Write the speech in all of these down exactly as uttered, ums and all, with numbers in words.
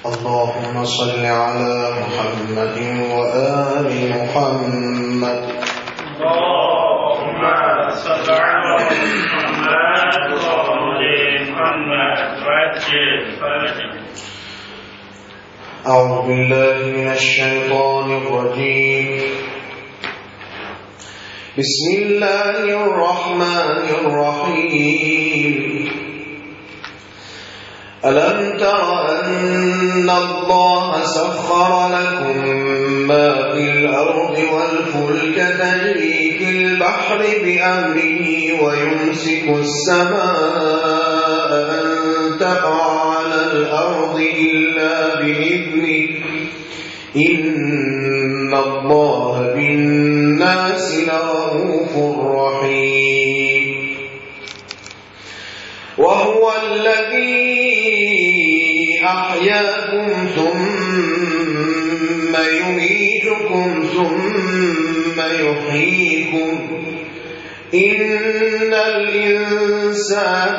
اللهم صل على محمد وآل محمد. اللهم صل على محمد وآل محمد وعجل فرجه. أعوذ بالله من الشيطان الرجيم. بسم الله الرحمن الرحيم. ألم تر أن الله سخر لكم ما في الأرض والفلك تجري في البحر بأمره ويمسك السماء أن تقع على الأرض إلا بإذنه إن الله بالناس لرءوف رحيم. وهو الذي أحياكم ثم يميتكم ثم يحييكم إن الإنسان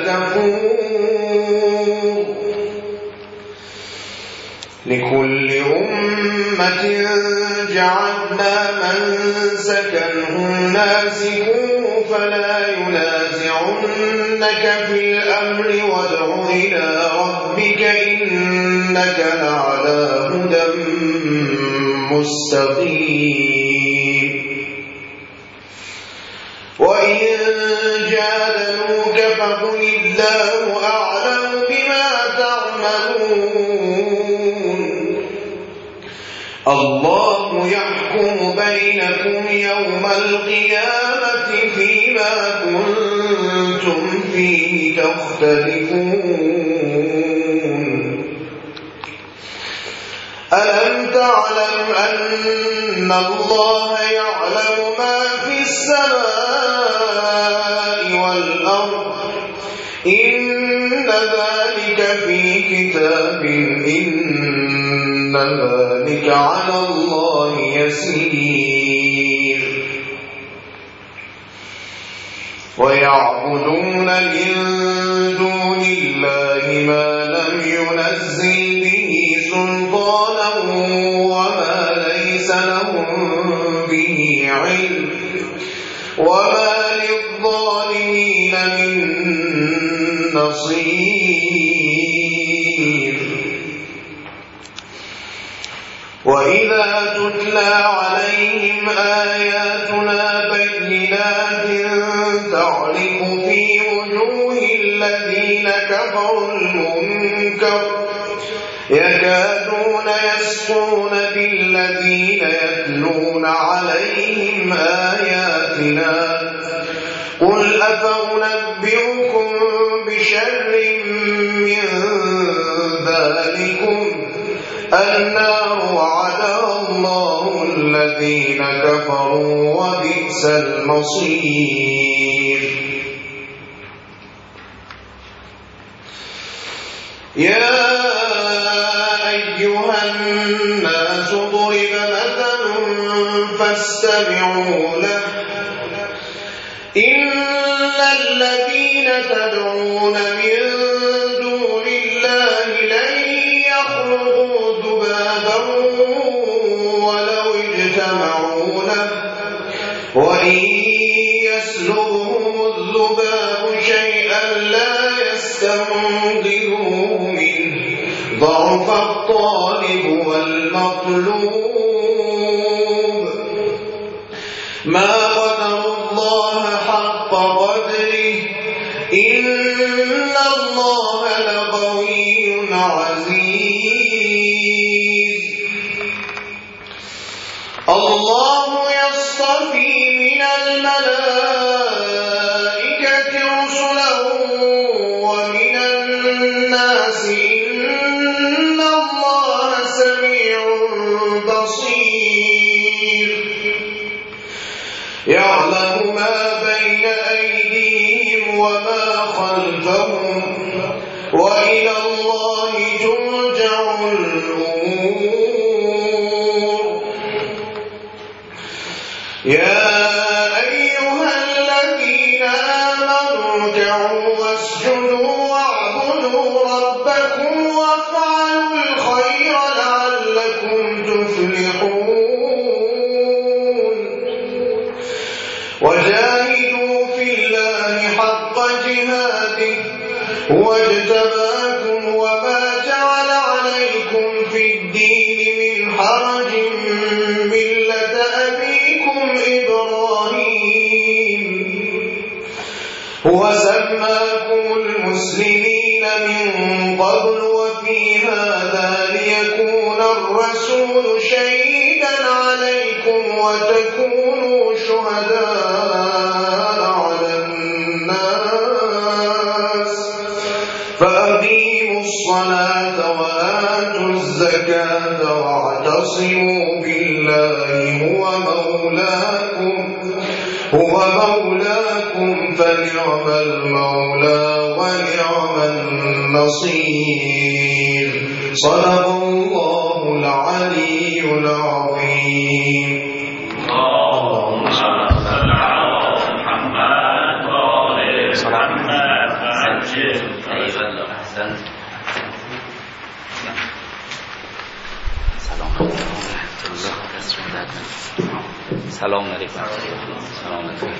لكفور. لكل أمة جعلنا منسكا هم ناسكوه فلا ينازعنك في الأمر وادع إلى ربك إنك لعلى هدى مستقيم. وإن جادلوك فقل الله أعلم بما تعملون. الله يحكم بينكم يوم القيامة فيما كنتم فيه تختلفون. ألم تعلم أن الله يعلم ما في السماء والأرض إن ذلك في كتاب إن ذلك على الله يسير. ويعبدون من دون الله ما لم ينزل به سلطانا وما ليس لهم به علم وما للظالمين من نصير. وإذا تتلى عليهم آياتنا بينات تعرف في وجوه الذين كفروا المنكر يكادون يسطون بالذين يتلون عليهم آياتنا قل أفأنبئكم بشر من ذلكم النار وعدها الله الذين كفروا وبئس المصير. يا أيها الناس ضرب مثل فاستمعوا له إن الذين تدعون من دون الله لن يخلقوا ذبابا ولو اجتمعوا له وإن يسلبهم الذباب شيئا لا يستنقذوه منه ضعف الطالب والمطلوب. ما قدر الله حق قدره إن الله لقوي عزيز. الله يصطفي من الملائكة رسلا ومن الناس إن الله سميع بصير. يعلم ما بين أيديهم وما خلفهم وإلى الله ترجع الأمور. يا أيها الذين آمنوا اركعوا واسجدوا واعبدوا ربكم وافعلوا الخير في هذا ليكون الرسول شهيدا عليكم وتكونوا شهداء على الناس فأقيموا الصلاة وآتوا الزكاة واعتصموا بالله هو مولاكم هو مولاكم فنعم المولى ونعم النصير. صدق الله العلي العظيم. اللهم صل على محمد وآل محمد وعجل أيوة أحسنت. سلام علیکم. سلام علیکم.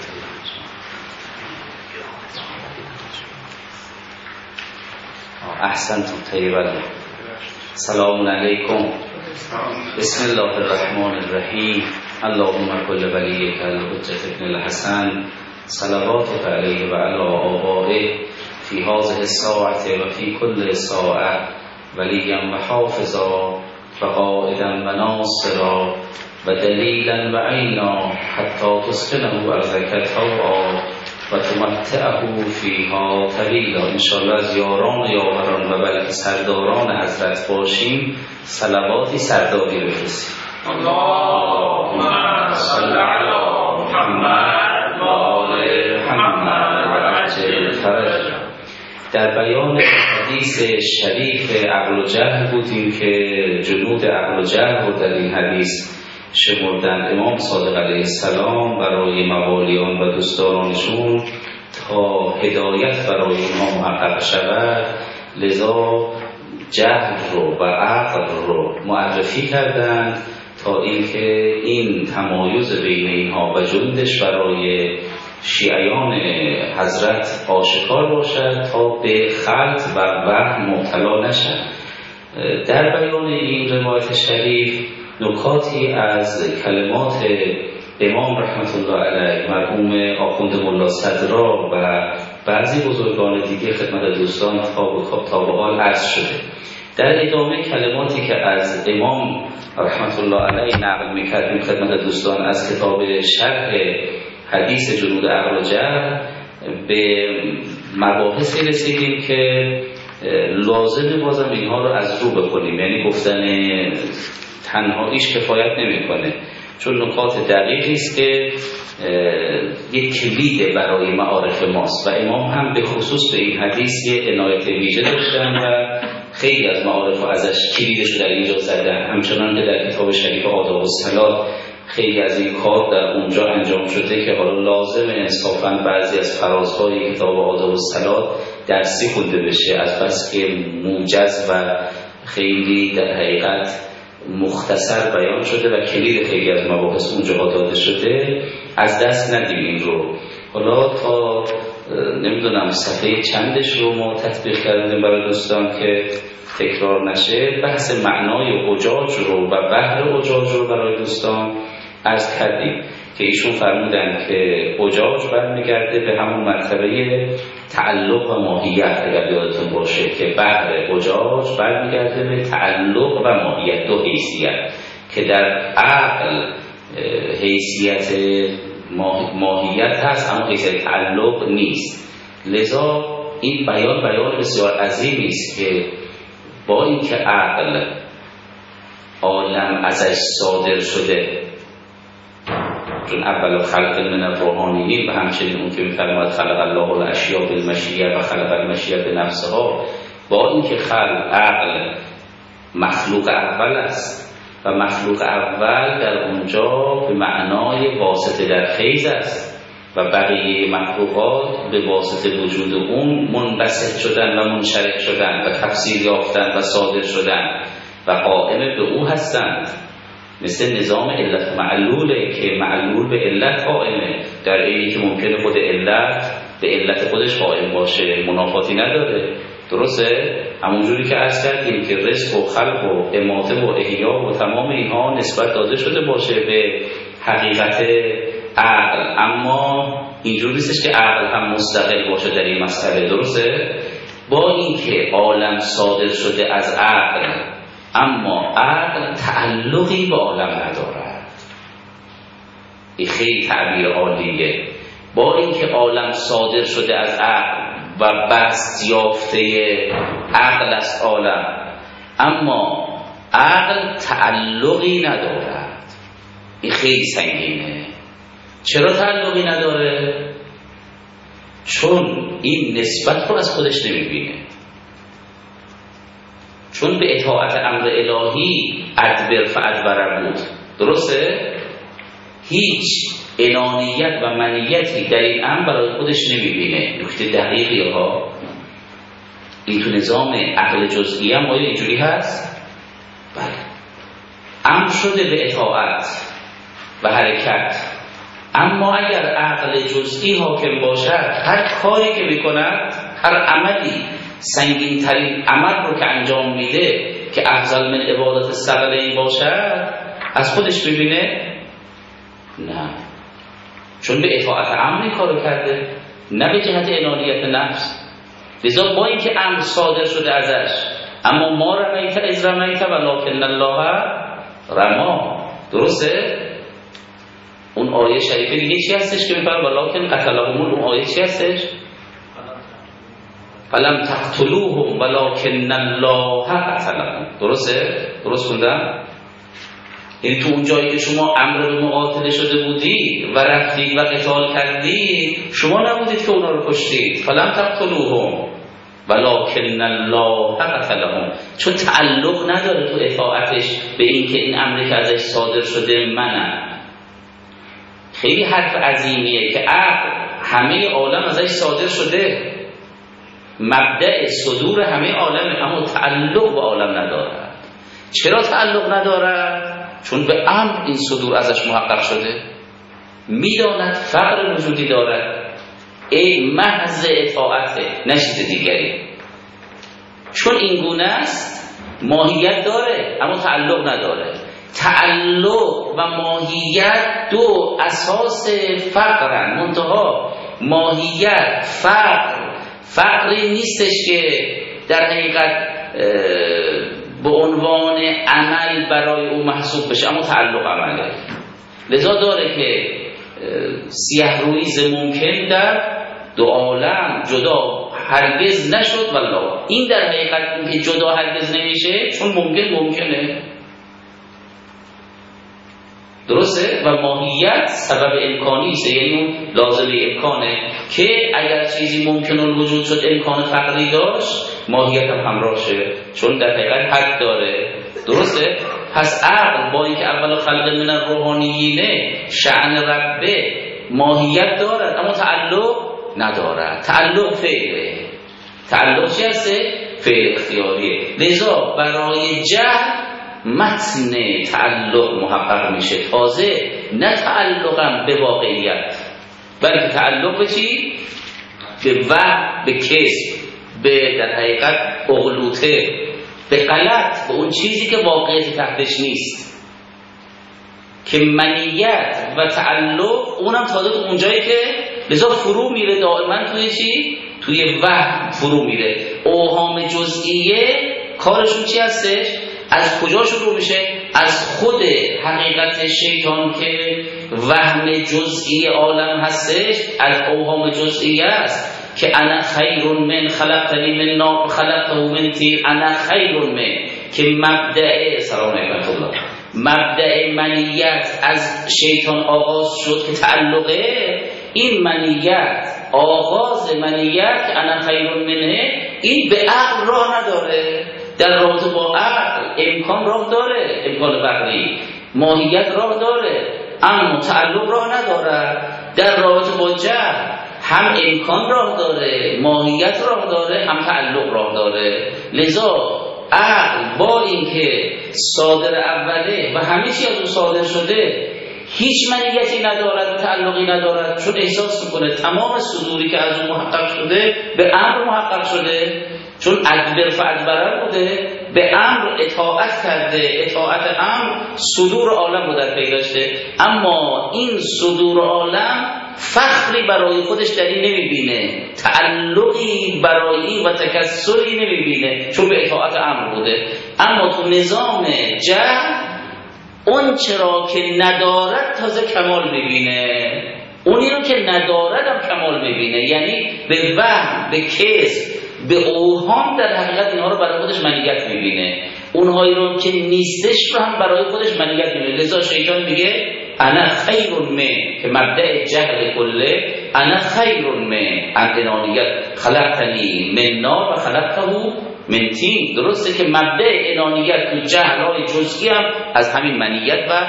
احسنتم طیبا. سلام علیکم. بسم الله الرحمن الرحیم. اللهم کل ولیک الحجة ابن الحسن صلواتك علیه و علی آبائه فی هذه الساعة و فی کل ساعة ولیا و حافظا و قائدا و ناصرا و دلیلا و عینا حتی تسکنه ارضک طوعا و تمتعه فیها طویلا. انشاءالله از یاران و یاوران و بلکه سرداران حضرت باشیم صلواتی سرداری بفرستیم. اللهم صل علی محمد و آل محمد و عجل فرجا. در بیان حدیث شریف عقل و جهل بودیم که جنود عقل و جهل رو در این حدیث شمردن امام صادق علیه السلام برای موالیان و دوستدارانشون تا هدایت برای اینها محقق شود، لذا جهل رو و عقل رو معرفی کردند تا اینکه این تمایز بین اینها و جندش برای شیعیان حضرت آشکار باشد تا به خلط و وهم مبتلا نشد. در بیان این روایت شریف نکاتی از کلمات امام رحمت الله علیه مرحوم آخوند ملا صدرا و بعضی بزرگان دیگه خدمت دوستان تا به حال عرض شده. در ادامه کلماتی که از امام رحمت الله علیه نقل میکردیم خدمت دوستان از کتاب شرح حدیث جنود عقل و جهل به مباحثی رسیدیم که لازمه بازم اینها رو از رو بکنیم، یعنی گفتن تنهاییش کفایت نمیکنه، چون نکات دقیقی است که یک کلید برای معارف ماست و امام هم به خصوص به این حدیث یه عنایت ویژه داشتن و خیلی از معارف ازش کلیدش در اینجا زدن، همچنان که در کتاب شریف آداب الصلات خیلی از این کار در اونجا انجام شده که حالا لازم انصافاً بعضی از فرازهای کتاب آداب الصلات درسی خونده بشه، از بس که موجز و خیلی در حقیقت مختصر بیان شده و کلید خیلی از مباحث اونجا داده شده، از دست ندیم این رو. حالا تا نمیدونم صفحه چندش رو ما تطبیق کردیم برای دوستان که تکرار نشه، بحث معنای اجاج رو و بحر اجاج رو برای دوستان عرض کردیم که ایشون فرمودن که اجاج برمیگرده به همون مرتبه تعلق و ماهیت، اگر یادتون باشه که بحر اجاج برمیگرده به تعلق و ماهیت، دو حیثیت که در عقل حیثیت ماهیت هست اما حیثیت تعلق نیست. لذا این بیان بیان بسیار عظیمی است که با اینکه عقل عالم ازش صادر شده، چون اول خلق من الروحانیین و همچنین اون که می‌فرماید خلق الله الاشیاء بالمشیه و خلق المشیه بنفسها، با اینکه خلق عقل مخلوق اول است و مخلوق اول در اونجا به معنای واسطه در خیز است و بقیه مخلوقات به واسطه وجود اون منبسط شدن و منشرح شدن و تفسیر یافتن و صادر شدن و قائم به او هستند، مثل نظام علت معلوله که معلول به علت قائمه، در اینی که ممکنه خود علت به علت خودش قائم باشه، منافاتی نداره. درسته؟ همونجوری که عرض کردیم که رزق و خلق و اماته و احیا و تمام اینها نسبت داده شده باشه به حقیقت عقل، اما اینجوری نیستش که عقل هم مستقل باشه در این مسئله. درسته؟ با اینکه عالم صادر شده از عقل، اما عقل تعلقی با عالم ندارد. این خیلی تعبیر عالیه. با اینکه عالم صادر شده از عقل و بست یافته عقل است عالم، اما عقل تعلقی ندارد. این خیلی سنگینه. چرا تعلقی نداره؟ چون این نسبت رو از خودش نمیبینه، چون به اطاعت امر الهی ادبر فادبر بود. درسته؟ هیچ انانیت و منیتی در این امر برای خودش نمیبینه. نکته دقیقی ها. این تو نظام عقل جزئی هم آیا اینجوری هست؟ بله. امر شده به اطاعت و حرکت، اما اگر عقل جزئی حاکم باشد، هر کاری که میکند، هر عملی، سنگین ترین عمل رو که انجام میده که افضل من عبادت الثقلین باشد، از خودش ببینه؟ نه، چون به اطاعت امر این کارو کرده، نه به جهت انانیت نفس. لذا با اینکه امر صادر شده ازش، اما ما رمیت از رمیت ولکن الله رما. درسته؟ اون آیه شریفه دیگه چی هستش که میفرم ولکن قتلهم؟ اون آیه چی هستش؟ فلم تقتلوهم ولکن الله قتلهم. درسته؟ درست خوندم؟ یعنی تو اون جایی که شما امر به مقاتله شده بودید و رفتید و قتال کردید، شما نبودید که اونا رو کشتید. فلم تقتلوهم ولکن الله قتلهم. چون تعلق نداره تو اطاعتش به این که این امری که ازش صادر شده منم. خیلی حرف عظیمیه که عقل همه عالم ازش صادر شده، مبدأ صدور همه عالم، اما تعلق به عالم ندارد. چرا تعلق ندارد؟ چون به امر این صدور ازش محقق شده. میداند فقر وجودی دارد، ای محض اطاعته، نه چیز دیگری. چون این گونه است ماهیت داره اما تعلق نداره. تعلق و ماهیت دو اساس فقرن، منتها ماهیت فقر فقری نیستش که در حقیقت به عنوان عمل برای او محسوب بشه، اما تعلق عمله. لذا داره که سیه رویز ممکن در دو عالم جدا هرگز نشد والله. این در حقیقت این که جدا هرگز نمیشه چون ممکن ممکنه. درسته؟ و ماهیت سبب امکانی است، یعنی اون لازمه امکانه که اگر چیزی ممکن الوجود شد امکان فقری داشت، ماهیت هم همراه شه، چون در حقیقت حد داره. درسته؟ پس عقل با اینکه اول خلق من الروحانیینه شأن ربه ماهیت دارد اما تعلق ندارد. تعلق فعله. تعلق چی هسته؟ فعل اختیاریه. لذا برای جهل متن تعلق محقق میشه، تازه نه تعلقم به واقعیت، بلکه تعلق به چی؟ به وهم، به کسب، به در حقیقت اغلوطه، به غلط، به اون چیزی که واقعیت تحتش نیست. که منیت و تعلق اونم تازه تو اونجایی که لذا فرو میره دائما توی چی؟ توی وهم فرو میره. اوهام جزئیه کارشون چی هستش؟ از کجا شروع میشه؟ از خود حقیقت شیطان که وهم جزئی عالم هستش، از اوهام جزئی است که انا خیر من خلقتنی من نار خلقته من طین انا خیر من، که مبدأ سلام علیکم الله مبدأ منیت از شیطان آغاز شد که تعلقه. این منیت، آغاز منیت که انا خیر منه، این به عقل راه نداره. در رابطه با عقل امکان راه داره، امکان فقری، ماهیت راه داره، اما تعلق راه نداره. در رابطه با جهل هم امکان راه داره، ماهیت راه داره، هم تعلق راه داره. لذا عقل با اینکه صادر اوله و همه چی از اون صادر شده، هیچ منیتی ندارد و تعلقی ندارد، چون احساس میکنه تمام صدوری که از اون محقق شده به امر محقق شده، چون ادبر فادبر بوده، به امر اطاعت کرده، اطاعت امر صدور عالم رو در پی داشته. اما این صدور عالم فخری برای خودش در این نمیبینه، تعلقی برای این و تکسری نمیبینه، چون به اطاعت امر بوده. اما تو نظام جهل اون چرا که ندارد تازه کمال میبینه، اونی رو که ندارد هم کمال میبینه، یعنی به وهم، به کذب، به اوهام در حقیقت اینها رو برای خودش منیت میبینه، اونهایی رو که نیستش رو هم برای خودش منیت میبینه. لذا شیطان میگه انا خیر من، که مبدأ جهل کله، انا خیر من انانیت، خلقتنی من نار و خلقته من طین. درسته که مبدأ انانیت تو جهل‌های جزئی هم از همین منیت و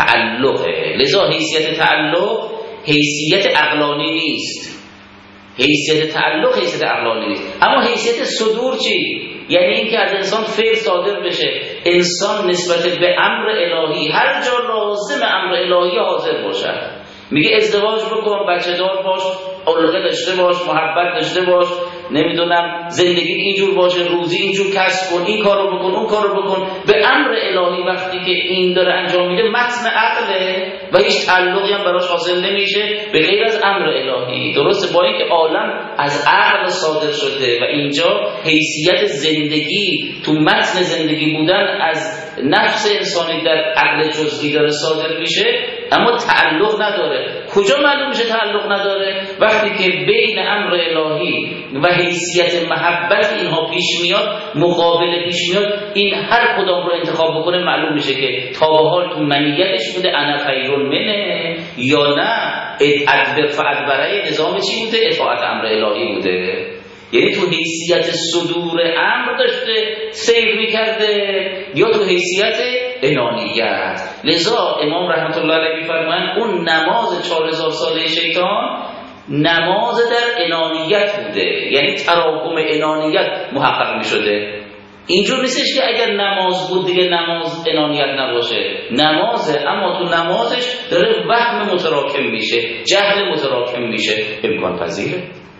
تعلقه. لذا حیثیت تعلق حیثیت عقلانی نیست، حیثیت تعلق حیثیت عقلانی نیست. اما حیثیت صدور چی؟ یعنی اینکه از انسان فعل صادر بشه، انسان نسبت به امر الهی هر جا لازم امر الهی حاضر باشه. میگه ازدواج بکن، بچه دار باش، علقه داشته باش، محبت داشته باش، نمیدونم زندگی اینجور باشه، روزی اینجور کسب کن، این کارو بکن، اون کارو بکن. به امر الهی وقتی که این داره انجام میده متن عقله و هیچ تعلقی هم براش حاصل نمیشه به غیر از امر الهی. درسته با اینکه عالم از عقل صادر شده و اینجا حیثیت زندگی تو متن زندگی بودن از نفس انسانی در عقل جزئی داره صادر میشه، اما تعلق نداره. کجا معلوم میشه تعلق نداره؟ وقتی که بین امر الهی و حیثیت محبت اینها پیش میاد، مقابل پیش میاد، این هر کدام رو انتخاب بکنه معلوم میشه که تا به حال تو منیتش بوده انا خیر منه یا نه ادبر فادبره نظام چی بوده؟ اطاعت امر الهی بوده. یعنی تو حیثیت صدور امر داشته سیر میکرده یا تو حیثیت انانیت. لذا امام رحمت الله علیه میفرمایند اون نماز چهار هزار ساله شیطان نماز در انانیت بوده، یعنی تراکم انانیت محقق میشده. اینجور نیستش که اگر نماز بود دیگه نماز انانیت نباشه، نمازه اما تو نمازش داره وهم متراکم میشه، جهل متراکم میشه. امکان پذیره،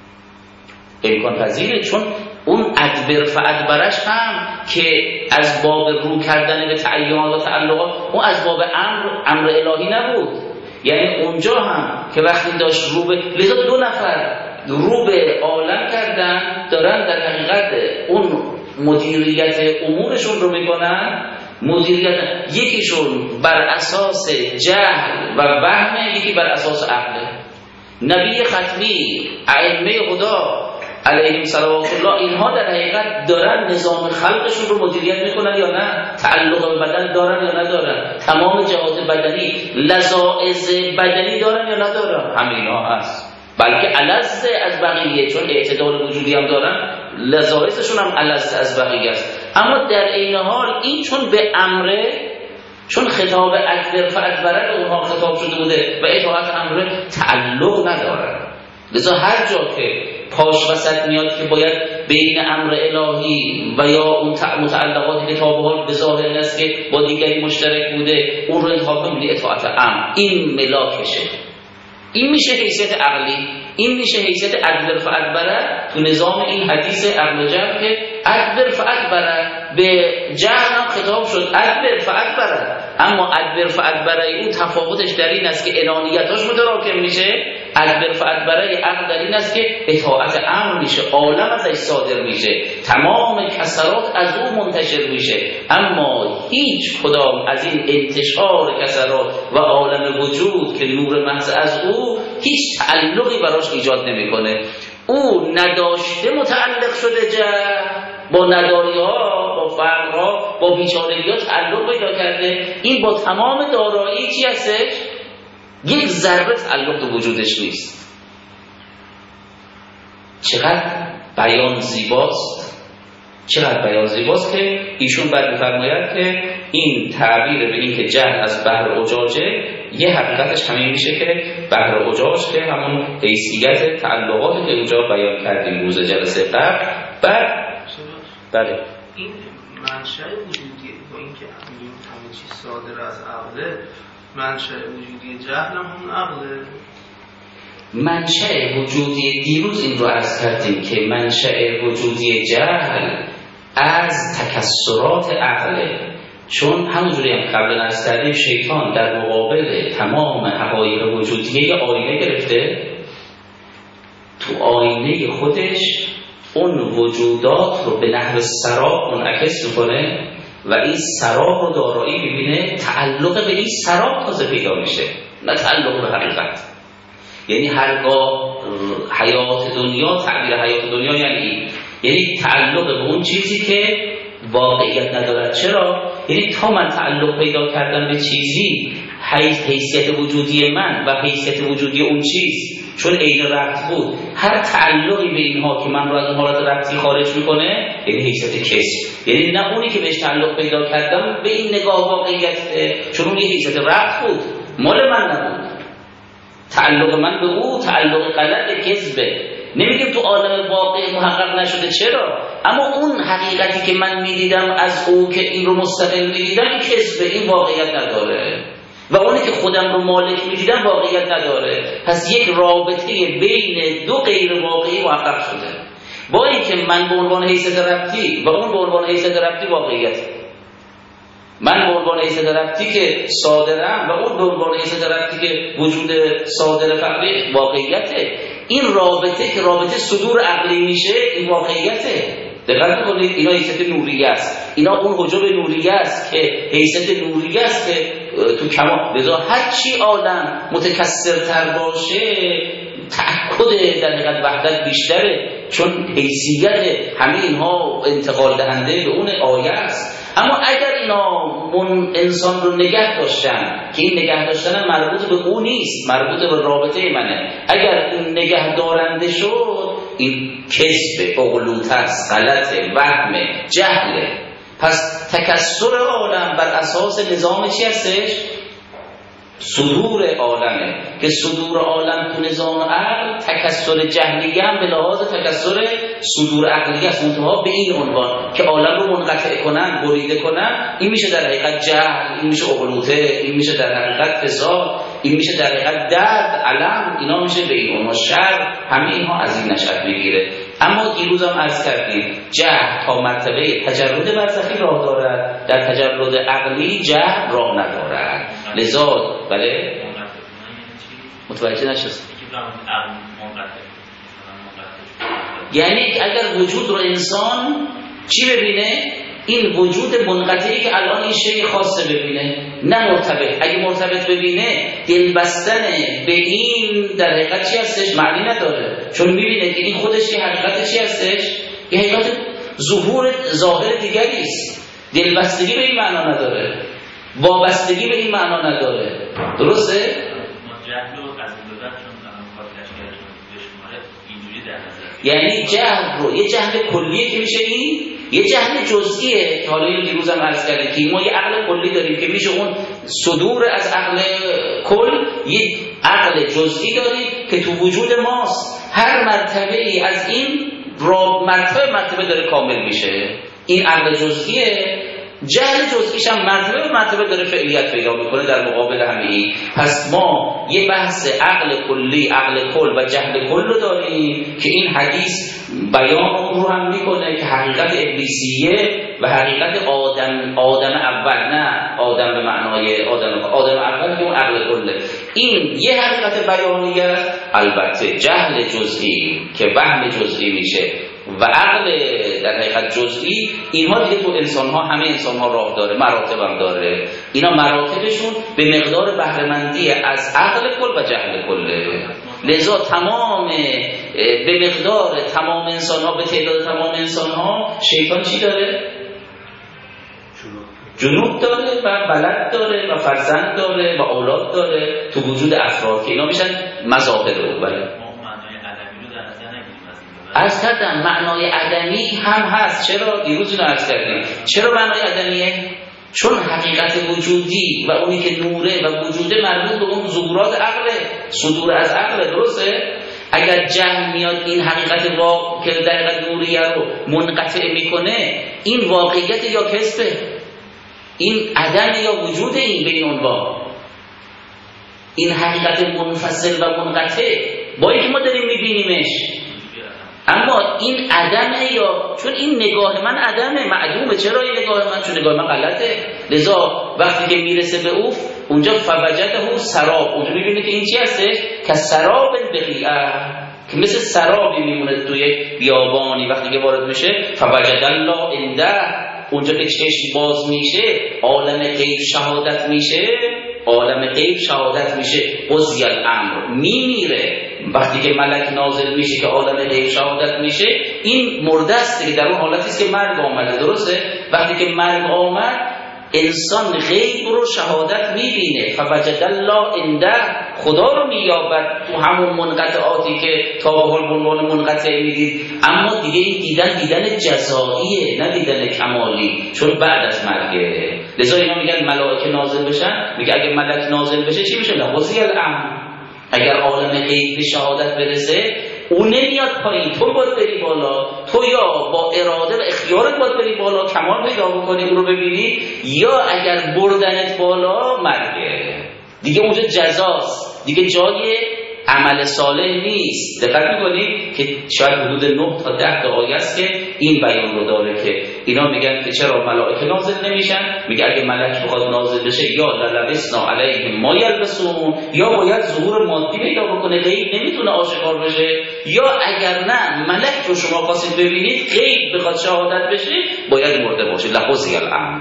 امکان پذیره، چون اون ادبر فادبرش هم که از باب رو کردن به تعیینات و تعلقات، اون از باب امر امر الهی نبود. یعنی اونجا هم که وقتی داشت رو به، لذا دو نفر رو به عالم کردن دارن در حقیقت اون مدیریت امورشون رو میکنن. مدیریت یکیشون بر اساس جهل و وهم، یکی بر اساس عقل. نبی ختمی، ائمه خدا علیهم صلوات الله، اینها در حقیقت دارن نظام خلقشون رو مدیریت میکنن یا نه؟ تعلق به بدن دارن یا ندارن؟ تمام جهات بدنی، لذائذ بدنی دارن یا ندارن؟ همینا هست. بلکه الذ از بقیه، چون اعتدال وجودی هم دارن، لذائذشون هم الذ از بقیه است. اما در این حال این چون به امره، چون خطاب اکبر فادبره به اونها خطاب شده بوده و اطاعت امره، تعلق نداره. لذا هر جا که پاش وسط میاد که باید بین امر الهی و یا اون متعلقاتی که تا به حال به ظاهر است که با دیگری مشترک بوده، اون رو انتخاب کنید اطاعت امر، این ملاکشه. این میشه حیثیت عقلی، این میشه حیثیت ادبر فادبره تو نظام این حدیث عقل جمع که ادبر فادبره به جهل هم خطاب شد ادبر فادبره. اما ادبر فادبره اون تفاوتش در این است که انانیتاش متراکم میشه، ادبر فادبره عقل در این است که اطاعت امر میشه، عالم ازش صادر میشه، تمام کسرات از او منتشر میشه. اما هیچ کدام از این انتشار کسرات و عالم وجود که نور محض از او هیچ تعلقی براش ایجاد نمیکنه. او نداشته متعلق شده جهل، با نداری ها، با فقر ها، با بیچارگی ها تعلق پیدا کرده. این با تمام دارایی چی هستش؟ یک ذره تعلق به وجودش نیست. چقدر بیان زیباست، چقدر بیان زیباست که ایشون بعد می‌فرماید که این تعبیر به این که جهل از بحر اجاجه، یه حقیقتش همین میشه که بحر اجاج که همون حیثیت تعلقاتی که اونجا بیان کردیم روز جلسه قبل. بعد بله این منشأ وجودی با اینکه همین چیز صادر از عقله، منشأ وجودی جهل هم همون عقله. منشأ وجودی دیروز این رو عرض کردیم که منشأ وجودی جهل از تکسرات عقله چون همونجوری هم قبل از کردیم شیطان در مقابل تمام حقایق وجودیه یه آینه گرفته، تو آینه خودش اون وجودات رو به نحو سراب منعکس میکنه و این سراب رو دارایی ببینه، تعلق به این سراب تازه پیدا میشه، نه تعلق به حقیقت. یعنی هرگاه حیات دنیا، تعبیر حیات دنیا یعنی یعنی تعلق به اون چیزی که واقعیت ندارد. چرا؟ یعنی تا من تعلق پیدا کردم به چیزی، حیثیت وجودی من و حیثیت وجودی اون چیز چون عین ربط بود، هر تعلقی به اینها که من رو از اون حالت ربطی خارج میکنه یعنی حیثیت کسب. یعنی نه اونی که بهش تعلق پیدا کردم به این نگاه واقعیته، چون اون یه حیثیت ربط بود، مال من نبود. تعلق من به او تعلق غلط کذبه. نمیگیم تو عالم واقع محقق نشده، چرا؟ اما اون حقیقتی که من میدیدم از او که این رو مستقل میدیدم این کذبه، این واقعیت نداره، و اونی که خودم رو مالک میدیدم واقعیت نداره. پس یک رابطه بین دو غیر واقعی محقق شده، با اینکه من به عنوان حیثیت ربطی و اون به عنوان حیثیت ربطی واقعیت، من به عنوان حیثیت ربطی که صادرم و اون به عنوان حیثیت ربطی که وجود صادر فقری واقعیته. این رابطه که رابطه صدور عقلی میشه این واقعیته. دقت کنید، اینا حیثیت نوریه است، اینا اون حجب نوریه است که حیثیت نوریه است که تو کمال. لذا هر چی عالم متکثرتر باشه تأکد در حقیقت وحدت بیشتره، چون حیثیت همه اینها انتقال دهنده به اون آیه است. اما اگر اینا من انسان رو نگه داشتن، که این نگه داشتن مربوط به اون نیست، مربوط به رابطه منه، اگر این نگه دارنده شد این کذب، اغلوط است، غلطه، وهمه، جهله. پس تکثر عالم بر اساس نظام چی هستش؟ صدور عالمه، که صدور عالم تو نظام عقل تکثر جهلیه هم به لحاظ تکثر صدور عقلیه است، منتها به این عنوان که عالم رو منقطع کنن، بریده کنن. این میشه در حقیقت جهل، این میشه اغلوطه، این میشه در حقیقت فساد، این میشه در حقیقت درد، علم، اینا میشه به این عنوان شر. همه اینها از این نشأت میگیره. اما دیروز هم عرض کردیم جهل تا مرتبه تجرد برزخی راه دارد، در تجرد عقلی جهل راه ندارد. لذا بله متوجه نشست. یعنی اگر وجود رو انسان چی ببینه؟ این وجود منقطعی که الان این شیء خاصه ببینه، نه مرتبط. اگه مرتبط ببینه دل بستن به این در حقیقت چی هستش معنی نداره، چون میبینه که این خودش یه حقیقت چی هستش، یه حقیقت ظهور ظاهر دیگری است. دل بستگی به این معنا نداره، وابستگی به این معنا نداره. درسته؟ یعنی جهل رو یه جهل کلیه که میشه این، یه جهل جزئیه که حالا این دیروز هم عرض کردیم که ما یه عقل کلی داریم که میشه اون صدور از عقل کل، یه عقل جزئی داریم که تو وجود ماست. هر مرتبه ای از این را مرتبه مرتبه داره کامل میشه. این عقل جزئیه، جهل جزئیش هم مرتبه مرتبه داره فعلیت پیدا میکنه در مقابل همین. پس ما یه بحث عقل کلی، عقل کل و جهل کل رو داریم که این حدیث بیان اون رو هم میکنه که حقیقت ابلیسیه و حقیقت آدم آدم اول، نه آدم به معنای آدم آدم اول که اون عقل کله. این یه حقیقت بیانیه است. البته جهل جزئی که وهم جزئی میشه و عقل در حقیقت جزئی، اینها دیگه تو انسان ها، همه انسان ها راه داره، مراتب هم داره. اینا مراتبشون به مقدار بهره‌مندی از عقل کل و جهل کله. لذا تمام به مقدار تمام انسان ها، به تعداد تمام انسان ها شیطان چی داره؟ جنوب داره و بلد داره و فرزند داره و اولاد داره تو وجود افراد که اینا میشن مظاهر او. بله عرض کردم معنای عدمی هم هست. چرا؟ دیروز اینو عرض کردیم. چرا معنای عدمیه؟ چون حقیقت وجودی و اونی که نوره و وجوده مربوط به اون ظهورات عقله، صدور از عقله. درسته؟ اگر جهل میاد این حقیقت وا... که در حقیقت نوریه رو منقطع میکنه، این واقعیت یا کسبه، این عدم یا وجود، این به این عنوان این حقیقت منفصل و منقطع با اینکه ما داریم میبینیمش. اما این عدمه، یا چون این نگاه من عدمه، معدومه. چرا این نگاه من؟ چون نگاه من غلطه. لذا وقتی که میرسه به اوف، اونجا فوجده سراب، اونجا میبینه که این چی هسته؟ که سراب بقیعه، که مثل سرابی میمونه توی بیابانی. وقتی که وارد میشه فوجد الله عنده، اونجا که چشم باز میشه عالم غیب شهادت میشه، عالم غیب شهادت میشه، قضی الامر، میمیره. وقتی که ملک نازل میشه که عالم غیب شهادت میشه، این مرده است که در اون حالتی است که مرگ آمده. درسته؟ وقتی که مرگ آمد انسان غیب رو شهادت میبینه، فوجد الله عنده، خدا رو مییابد تو همون منقطعاتی که تا به حال به عنوان منقطع میدید. اما دیگه این دیدن دیدن جزائیه، نه دیدن کمالی، چون بعد از مرگه. لذا اینا میگن ملائکه نازل بشن، میگه اگه ملک نازل بشه چی میشه؟ لقضی الامر. اگر عالم غیب به شهادت برسه، اون نمیاد پایین، تو باید بری بالا. تو یا با اراده و اختیارت باید بری بالا، کمال پیدا بکنی، اون رو ببینی، یا اگر بردنت بالا مرگه. دیگه اونجا جزاست، دیگه جای عمل صالح نیست. دقت می‌کنید که شاید حدود نه تا ده تا آیه است که این بیان رو داره که اینا میگن که چرا ملائکه نازل نمیشن؟ میگه اگه ملک بخواد نازل بشه، یا للبسنا علیهم ما یلبسون، یا باید ظهور مادی پیدا بکنه، غیب نمیتونه آشکار بشه، یا اگر نه ملک رو شما خواستید ببینید، غیب بخواد شهادت بشه، باید مرده باشه. لقضی الامر.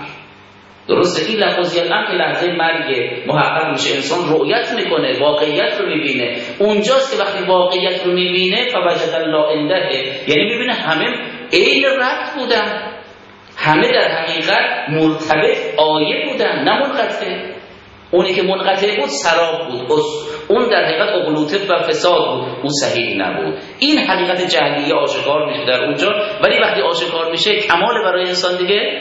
درسته؟ این لحظه الان که لحظه مرگ محقق میشه، انسان رؤیت میکنه، واقعیت رو میبینه. اونجاست که وقتی واقعیت رو میبینه فوجد الله عنده، یعنی میبینه همه عین ربط بودن، همه در حقیقت مرتبط آیه بودن، نه منقطع. اونی که منقطع بود سراب بود، اون در حقیقت اغلوطه و فساد بود، اون صحیح نبود. این حقیقت جهلیه آشکار میشه در اونجا. ولی وقتی آشکار میشه کمال برای انسان دیگه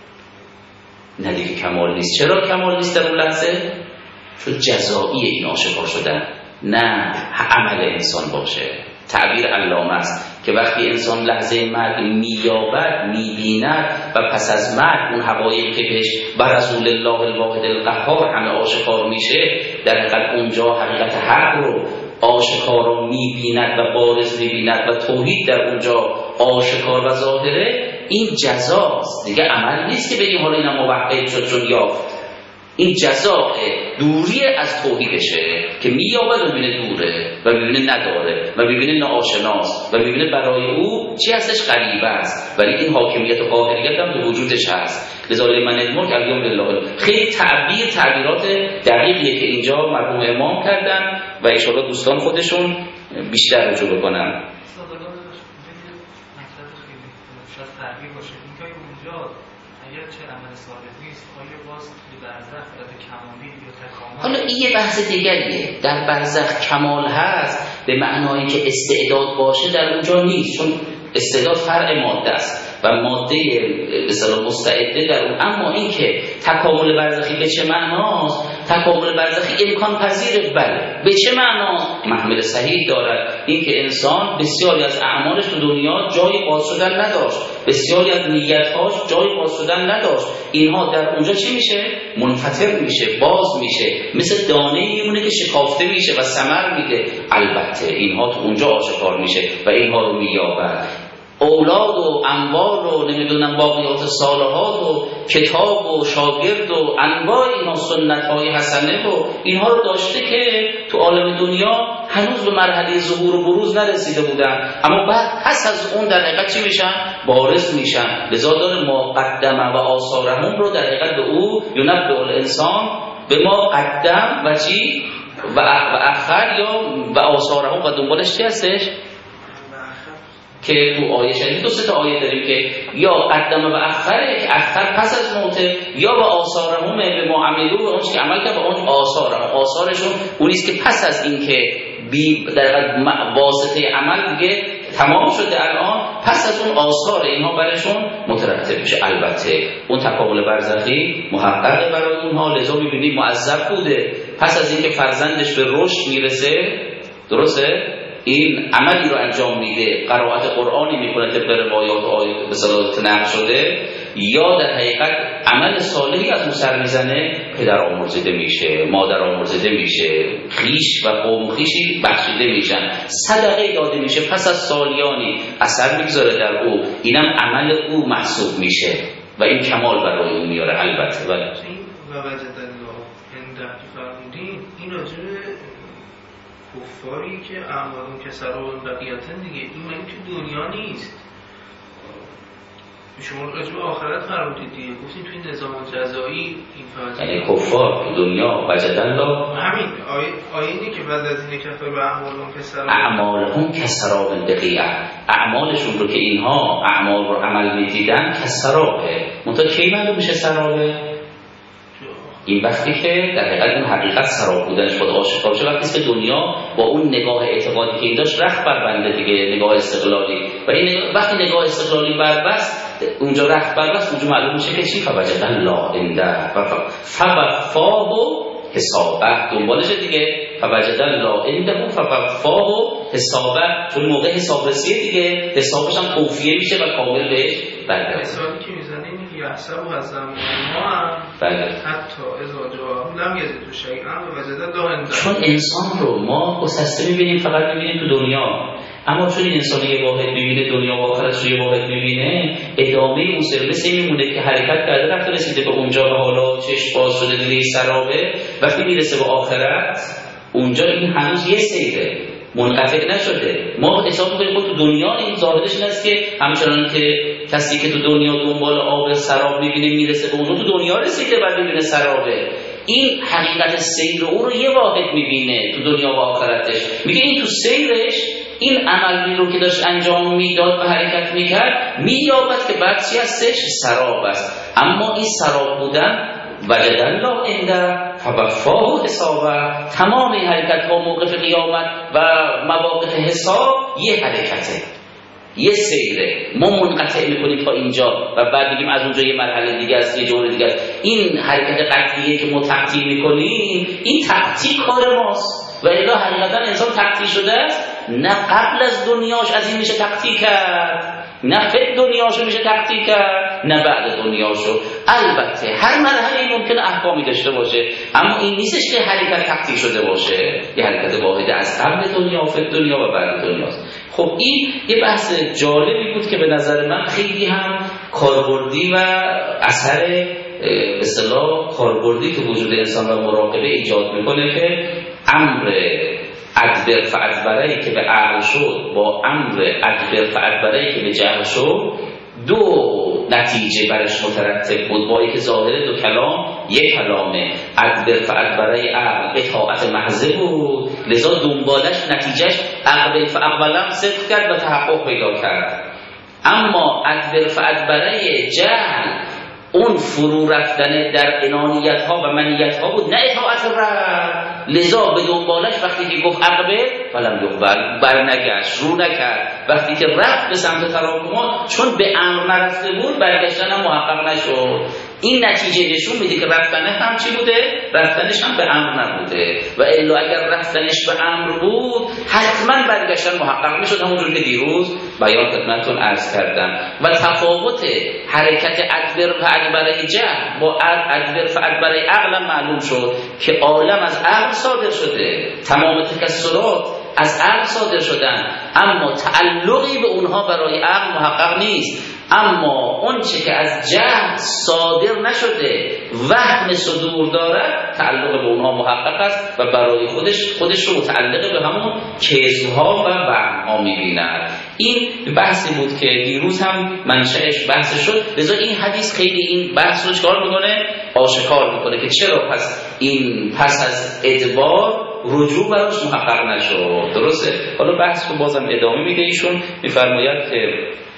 نه، دیگه کمال نیست. چرا کمال نیست در اون لحظه؟ چون جزایی این آشکار شدن، نه عمل انسان باشه. تعبیر علامه است که وقتی انسان لحظه مرگ مییابد، میبیند و پس از مرگ اون حقایقی که بهش و رسول الله الواحد القهار همه آشکار میشه، در حقیقت اونجا حقیقت حق رو آشکار رو میبیند و بارز میبیند و توحید در اونجا آشکار و ظاهره. این جزاست، دیگه عمل نیست که بگیم حالا اینم موقع شد چون یافت. این جزاء دوری از توحیدشه که مییابد و میبینه دوره و میبینه نداره و میبینه ناآشناست و میبینه برای او چی هستش؟ غریبه است، ولی این حاکمیت و قاهریت هم به وجودش هست. لذا من الملک الیوم لله. خیلی تعبیر تعبیرات دقیقیه که اینجا مرحوم امام کردن و ان شاءالله دوستان خودشون بیشتر رجوع بکنن. تعبیر باشه اینکه اونجا اگر چه عمل صالح نیست، آیا باز توی برزخ حالت کمالی یا تکامل؟ حالا این یه بحث دیگریه. در برزخ کمال هست به معنایی که استعداد باشه در اونجا نیست، چون استعداد فرع ماده است و ماده به اصطلاح مستعده در اون. اما این که تکامل برزخی به چه معناست؟ تکامل برزخی امکان پذیره، بله. به چه معناست؟ محمل صحیح دارد. این که انسان بسیاری از اعمالش تو دنیا جای باز شدن نداشت، بسیاری از نیت‌هاش جای باز شدن نداشت. اینها در اونجا چی میشه؟ منفطر میشه، باز میشه، مثل دانه میمونه که شکافته میشه و ثمر میده. البته اینها تو اونجا آشکار میشه و اینها رو مییابد. اولاد و اموال و نمیدونم باقیات صالحات و کتاب و شاگرد و انواع اینا سنت‌های حسنه و اینها رو داشته که تو عالم دنیا هنوز به مرحله ظهور و بروز نرسیده بودن، اما بعد پس از اون در حقیقت چی میشن؟ بارز میشن. لذا داره ما قدم و آثارهم رو در حقیقت به او ینبئ الانسان به ما قدم و چی و اخر یا و آثارهم و دنبالش چی هستش که تو آیه شدید دو سه تا آیه داریم که یا قدم و اخره که اخر پس از موته، یا با آثارهم به ما عملو و اون که عمل کرد با اون آثارهم. آثارشون اونیست که پس از این که بی در واسطه عمل دیگه تمام شده الان، پس از اون آثار اینها برشون مترتب میشه. البته اون تکامل برزخی محققه برای اونها. لذا میبینی معذب بوده پس از اینکه فرزندش به رشد میرسه، درسته؟ این عملی رو انجام میده، قرائت قرآنی میکنه طبق روایات و آیات به صلاحات نقل شده یا در حقیقت عمل صالحی از اون سر میزنه، پدر آمرزیده میشه، مادر آمرزیده میشه، خیش و قوم خیشی بخشیده میشن، صدقه داده میشه، پس از سالیانی اثر میگذاره در او، اینم عمل او محسوب میشه و این کمال برای اون میاره. البته ولی و وجد الله عنده که فرمودین این راجع کفاری که اعمالون کسرا و بقیتن دیگه، این معنی تو دنیا نیست. شما راجع به آخرت فرمودید دیگه، گفتید توی نظام جزایی این فاجعه یعنی کفار تو دنیا وجد الله همین آیه آیینی که بعد از این کفر به اعمالون کسرا اعمالهم کسراب بقیع، اعمالشون رو که اینها اعمال رو عمل میدیدن کسرابه، منتها کی معلوم میشه سرابه؟ این وقتی که در حقیقت اون حقیقت سراب بودنش خود آشکار بشه، وقتی که دنیا با اون نگاه اعتقادی که این داشت رخت بربنده دیگه، نگاه استقلالی، و این وقتی نگاه استقلالی بربست اونجا رخت بربست، اونجا معلوم میشه که چی؟ فوجد الله عنده فوفاه حسابه، دنبالشه دیگه، فوجد الله عنده فوفاه حسابه، چون موقع حسابرسیه دیگه حسابش هم توفیه میشه و کامل بهش برگرده. حسابی که میزنه اینه که یحسب و از ما هم بله. حتی ازا جا لم یزد شیئا و وجد الله عنده، چون انسان رو ما گسسته میبینیم، فقط میبینیم تو دنیا، اما چون این انسان یه واحد میبینه دنیا و آخرت رو یه واحد میبینه، ادامه اون سرویس میمونه که حرکت کرده رفته رسیده به اونجا و حالا چشم باز شده دیگه سرابه، وقتی میرسه به آخرت اونجا این هنوز یه سیره منقطع نشده. ما حساب میکنیم تو دنیا این ظاهرش این است که همچنان که کسی که تو دنیا دنبال آب سراب میبینه میرسه به اونجا، تو دنیا رسیده بعد میبینه سرابه. این حقیقت سیر او رو یه واحد میبینه تو دنیا و آخرتش، میگه این تو سیرش این عملی رو که داشت انجام میداد و حرکت میکرد مییابد که بعد چی هستش؟ سراب است. اما این سراب بودن وجد الله عنده فوفاه حسابه، تمام این حرکت ها موقف قیامت و مواقف حساب یه حرکته، یه سیره، ما منقطع میکنیم تا اینجا و بعد میگیم از اونجا یه مرحله دیگه است، یه جور دیگه است. این حرکت قطعیه که ما تقطیع میکنیم، این تقطیع کار ماست و الا حقیقتا انسان تقطیع شده است، نه قبل از دنیاش از این میشه تقطیع کرد، نه فقه دنیاشو میشه تقطیع کرد، نه بعد دنیاشو. البته هر مرحله ممکنه احکامی داشته باشه، اما این نیستش که حرکت تقطیع شده باشه، یه حرکت واحده از قبل دنیا، فقه دنیا و بعد دنیاست. خب این یه بحث جالبی بود که به نظر من خیلی هم کاربردی و اثر به اصطلاح کاربردی که وجود انسان و مراقبه ایجاد میکنه که امر ادبر فادبره‌ای که به عقل شد با امر ادبر فادبره‌ای که به جهل شد، دو نتیجه برش مترتب بود، با اینکه ظاهر دو کلام یک کلامه. ادبر فادبره‌ی عقل اطاعت محض بود، لذا دنبالش نتیجهش عقل فاقبلم صدق کرد و تحقق پیدا کرد. اما ادبر فادبره‌ی جهل اون فرو رفتن در انانیت ها و منیت ها بود، نه اطاعت رب. لذا به دنبالش وقتی که گفت عقبه فلم یقبل، بر نگشت، رو نکرد. وقتی که رفت به سمت تراکمات، چون به امر نرفته بود، برگشتن هم محقق نشد. این نتیجه نشون میده که رفتنش هم چی بوده؟ رفتنش هم به امر نبوده، و الا اگر رفتنش به امر بود حتما برگشتن محقق میشد، همونجور که دیروز بیان خدمتتون عرض کردم. و تفاوت حرکت ادبر و ادبره جهل با ادبر و ادبره عقل معلوم شد که عالم از عقل صادر شده، تمام تکسرات از عقل صادر شدن، اما تعلقی به اونها برای عقل محقق نیست. اما اون چه که از جهل صادر نشده وهم صدور داره، تعلق به اونها محقق است و برای خودش خودش رو متعلق به همون کذب‌ها و وهم‌ها می‌بیند. این بحثی بود که دیروز هم منشأش بحث شد. لذا این حدیث خیلی این بحث رو چکار میکنه؟ آشکار میکنه که چرا پس این پس از ادبار رجوع براش محقق نشد. درسته؟ حالا بحث رو بازم ادامه میده. ایشون میفرماید که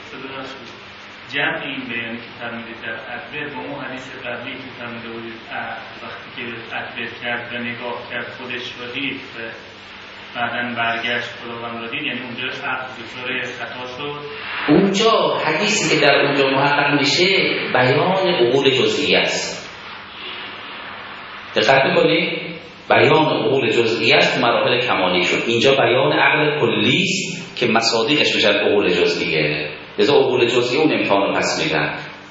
جمع این بیانی که فرمودید در ادبر با اون حدیث قبلی که فرموده بودید وقتی که ادبر کرد و نگاه کرد خودش رو دید و بعدن برگشت خداوند رو دید، یعنی اونجا عقل دچار خطا شد. اونجا حدیثی که در اونجا محقق میشه بیان عقول جزئی است. دقت میکنید؟ بیان عقول جزئی است مراحل کمالی شد. اینجا بیان عقل کلی است که مصادیقش میشن عقول جزئیه. لذا عقول جزئی اون امکان رو پس میدن.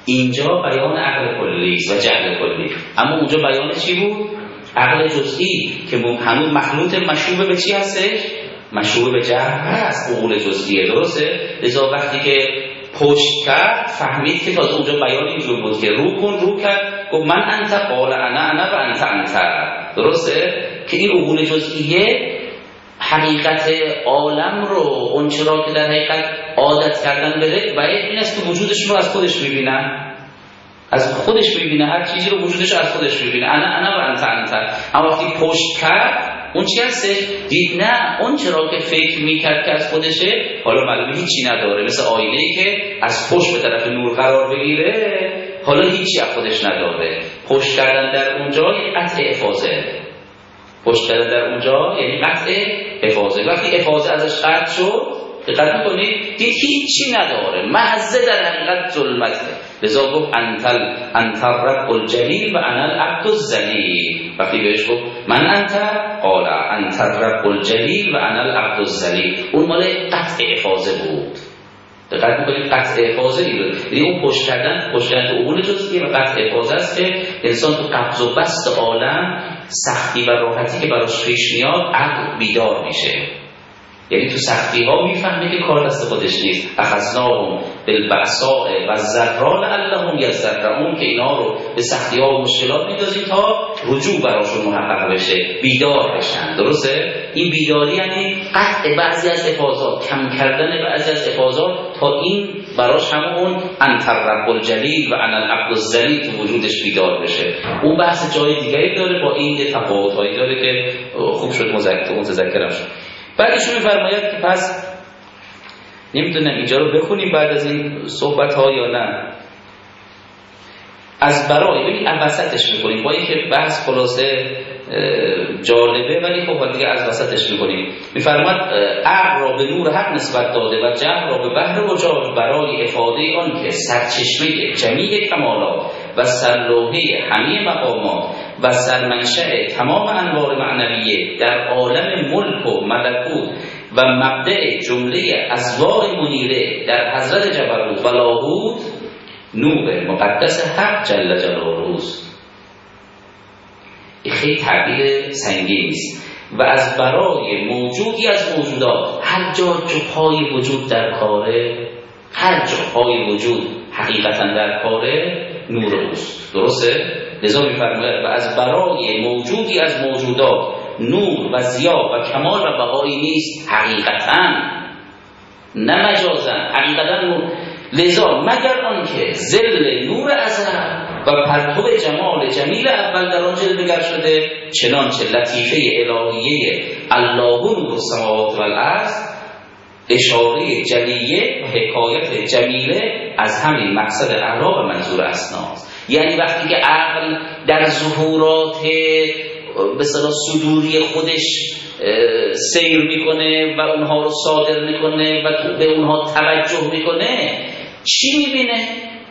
اینجا بیان عقل کلی و جهل کلی، اما اونجا بیان چی بود؟ عقل جزئی که هنوز مخلوط مشروب به چی هستش؟ مشروب به جهل هست، عقول جزئیه. درسته؟ لذا وقتی که پشت کرد فهمید که تازه اونجا بیان اینجور بود که رو کن، رو کرد، گفت من انت، قال انا انا و انت انت. درسته؟ که این عقول جزئیه حقیقت عالم رو اون چرا که در حقیقت عادت کردن بره و این است که وجودش رو از خودش میبینن، از خودش میبینه، هر چیزی رو وجودش از خودش میبینه، انا انا و انت انت. اما وقتی پشت کرد اون چی هستش؟ دید نه، اون چرا که فکر میکرد که از خودشه حالا معلومه هیچی نداره، مثل آینه‌ای که از پشت به طرف نور قرار بگیره حالا هیچی از خودش نداره. پشت کردن در اونجا یعنی قطع افاظه، پشت کردن در اونجا یعنی قطع افاظه. وقتی افاظه ازش قطع شد دقت میکنید دید هیچی نداره، محض در حقیقت ظلمته. لذا گفت انتل انت الرب الجلیل و انا العبد الذلیل. وقتی بهش گفت من انت، قال انت الرب الجلیل و انا العبد الذلیل. اون مال قطع افاظه بود. دقت میکنید قطع افاظه ای بود، یعنی اون پشت کردن پشت کردن تو عقول جزئیه و قطع افاظه است که انسان تو قبض و بسط عالم سختی و راحتی که براش پیش میاد عقل بیدار میشه، یعنی تو سختی ها میفهمه که کار دست خودش نیست. اخذناهم بالبأساء والضراء لعلهم یضرعون، که اینا رو به سختی ها و مشکلات میندازیم تا رجوع براشون محقق بشه، بیدار بشن. درسته؟ این بیداری یعنی قطع بعضی از افاضات، کم کردن بعضی از افاضات تا این براش همون انت الرب الجلیل و انا العبد الذلیل تو وجودش بیدار بشه. اون بحث جای دیگری داره، با این تفاوت‌هایی داره که خوب شد متذکرم شد. بعدش می‌فرماید که پس نمیدونم اینجا رو بخونیم بعد از این صحبت ها یا نه. از برای ببین وسطش میکنیم، با اینکه بحث خلاصه جالبه ولی خب دیگه از وسطش میکنیم. میفرماید عقل را به نور حق نسبت داده و جهل را به بحر وجاد برای افاده آن که سرچشمه جمیع کمالات و سرلوحه همه مقامات و سرمنشأ تمام انوار معنویه در عالم ملک و ملکوت و مبدأ جمله ازواج منیره در حضرت جبروت و لاهوت نور مقدس حق جل جلاله است. این خیلی تعبیر سنگینی است. و از برای موجودی از موجودات هر جا که پای وجود در کاره، هر جا پای وجود حقیقتا در کاره نور اوست. درسته؟ لذا می‌فرماید و از برای موجودی از موجودات نور و ضیا و کمال و بقایی نیست، حقیقتا نه مجازا، حقیقتا نور. لذا مگر آنکه ظل نور ازل و پرتو جمال جمیل اول در آن جلوه‌گر شده، چنانچه لطیفه الهیه الله نور السماوات والارض اشاره جلیه و حکایت جمیله از همین مقصد اعلی و منظور اسناست. یعنی وقتی که عقل در ظهورات به اصطلاح صدوری خودش سیر میکنه و اونها رو صادر میکنه و به اونها توجه میکنه، چی میبینه؟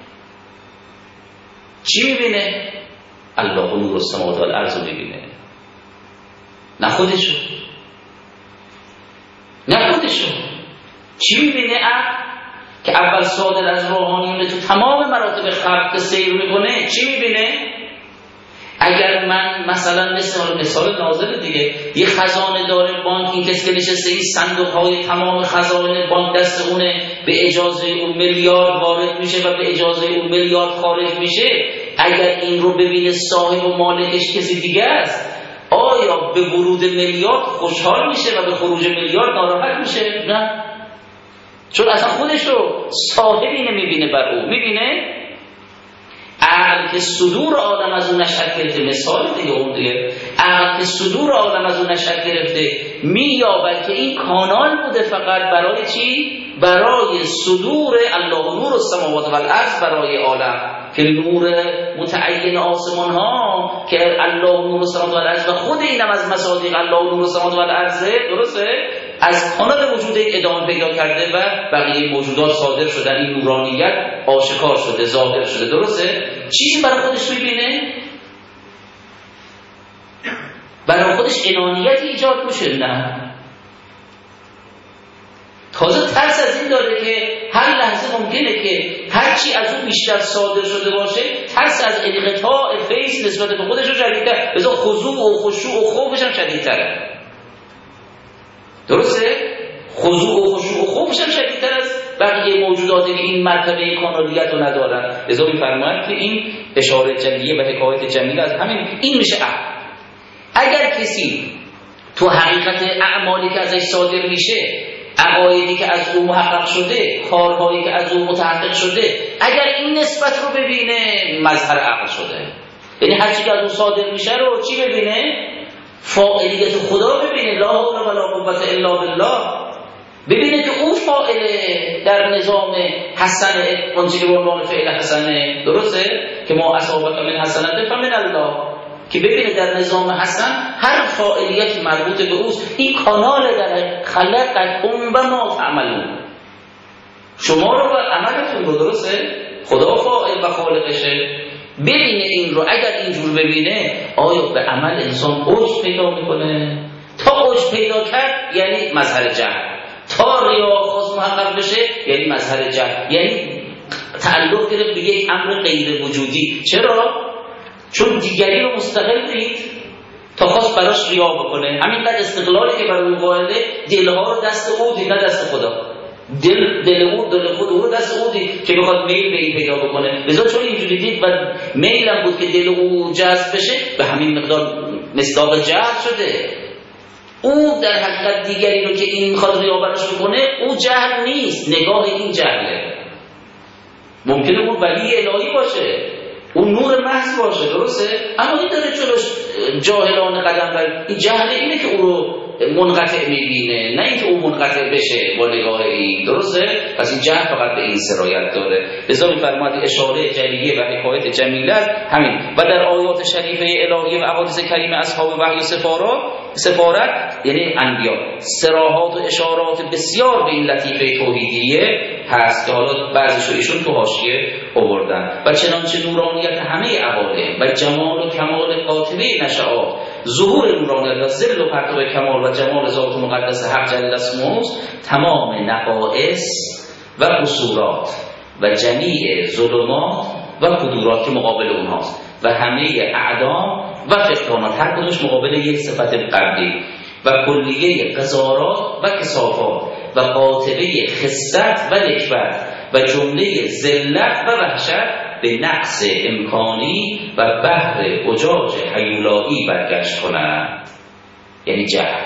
چی میبینه؟ الله نور السماوات والارض میبینه، نه خودشو، نه خودشو. چی میبینه عقل که اول صادر از روحانیون تو تمام مراتب خلق سیر میکنه؟ چی میبینه؟ اگر من مثلا مثل مثال نازل دیگه یه خزانه داره بانک، این کسی که نشسته این صندوق های تمام خزانه بانک دست اونه، به اجازه اون میلیارد وارد میشه و به اجازه اون میلیارد خارج میشه. اگر این رو ببینه صاحب و مالکش کسی دیگه است، آیا به ورود میلیارد خوشحال میشه و به خروج میلیارد ناراحت میشه؟ نه، چون اصلا خودش رو صاحبی نمیبینه، بر او میبینه عقل که صدور آدم از اون نشأت گرفته. مثال دیگه اون دیگه عقل که صدور آدم از اون نشأت گرفته مییابد که این کانال بوده فقط برای چی؟ برای صدور الله نور السماوات والارض برای عالم، که نور متعین آسمان ها که الله نور السماوات والارض و خود اینم از مصادیق الله نور السماوات والارض، درسته؟ از کانال وجود ادامه پیدا کرده و بقیه موجودات صادر شدن، این نورانیت آشکار شده، ظاهر شده. درسته؟ چیزی برای خودش میبینه؟ برای خودش انانیت ایجاد میشه؟ نه، تازه ترس از این داره که هر لحظه ممکنه که هرچی از اون بیشتر صادر شده باشه ترس از انقطاع فیض نسبت به خودش رو شدیدتر، لذا خضوع و خشوع و خوفش هم شدیدتره. درسته؟ خضوع و خشوع و خوفش هم شدیدتر از بقیه موجوداتی که این مرتبه کانالیت رو ندارن. لذا می‌فرماید که این اشاره جلیه و حکایت جمیله از همین این میشه عقل. اگر کسی تو حقیقت اعمالی که ازش صادر میشه، عقایدی که از او محقق شده، کارهایی که از او متحقق شده، اگر این نسبت رو ببینه مظهر عقل شده. یعنی هر چی که از او صادر میشه رو چی ببینه؟ فاعلیت خدا ببینه، لا حول ولا قوة الا بالله. ببینه که او فاعله در نظام حسن اونچه که به عنوان فعل حسنه، درسته؟ که ما اصابک من حسنت فمن الله، که ببینه در نظام حسن هر فاعلیت مربوط به اوست. این کانال در خلقکم و ما تعملون، شما رو و عملتون رو، درسته؟ خدا فاعل و خالقشه. ببینه این رو، اگر اینجور ببینه آیا به عمل انسان اوج پیدا میکنه؟ تا اوج پیدا کرد یعنی مظهر جهل، تا ریا خواست محقق بشه یعنی مظهر جهل، یعنی تعلق گرفت به یک امر غیر وجودی. چرا؟ چون دیگری رو مستقل دید تا خواست براش ریا بکنه. همینقدر استقلالی که برای قائله، دلها رو دست او دید نه دست خدا. دل دل او دل خود او دست او دید که بخواد میل به این پیدا بکنه. لذا چون اینجوری دید و میلم بود که دل او جذب بشه، به همین مقدار مصداق جهل شده. او در حقیقت دیگری رو که این میخواد ریا براش بکنه، او جهل نیست، نگاه این جهله. ممکنه اون ولی الهی باشه، اون نور محض باشه، درسته؟ اما این داره جلوش جاهلانه قدم بر این جهل اینه که او رو منقطع میبینه، نه اینکه او منقطع بشه با نگاه این، درسته؟ پس این جهل فقط به این سرایت داره. لذا می‌فرماید اشاره جلیه و حکایت جمیله همین. و در آیات شریفه الهی و احادیث کریمه اصحاب وحی و سفارات سفارت یعنی انبیا، صراحات و اشارات بسیار به این لطیفه توحیدیه هست که حالا بعضیشو ایشون تو حاشیه آوردن. و چنانچه نورانیت همه عوالم و جمال و کمال قاطبه نشعات، ظهور نورانیت و ظل و پرتو کمال و جمال ذات مقدس حق جل اسمه، تمام نقائص و قصورات و جمیع ظلمات و قدورات که مقابل اونهاست و همه اعدام و فقدانات، هر کدومش مقابل یک صفت قبلی، و کلیه قذارات و کثافات و قاطبه خست و نکبت و جمله ذلت و وحشت به نقص امکانی و بحر اجاج حیولایی برگشت کنند. یعنی جهل،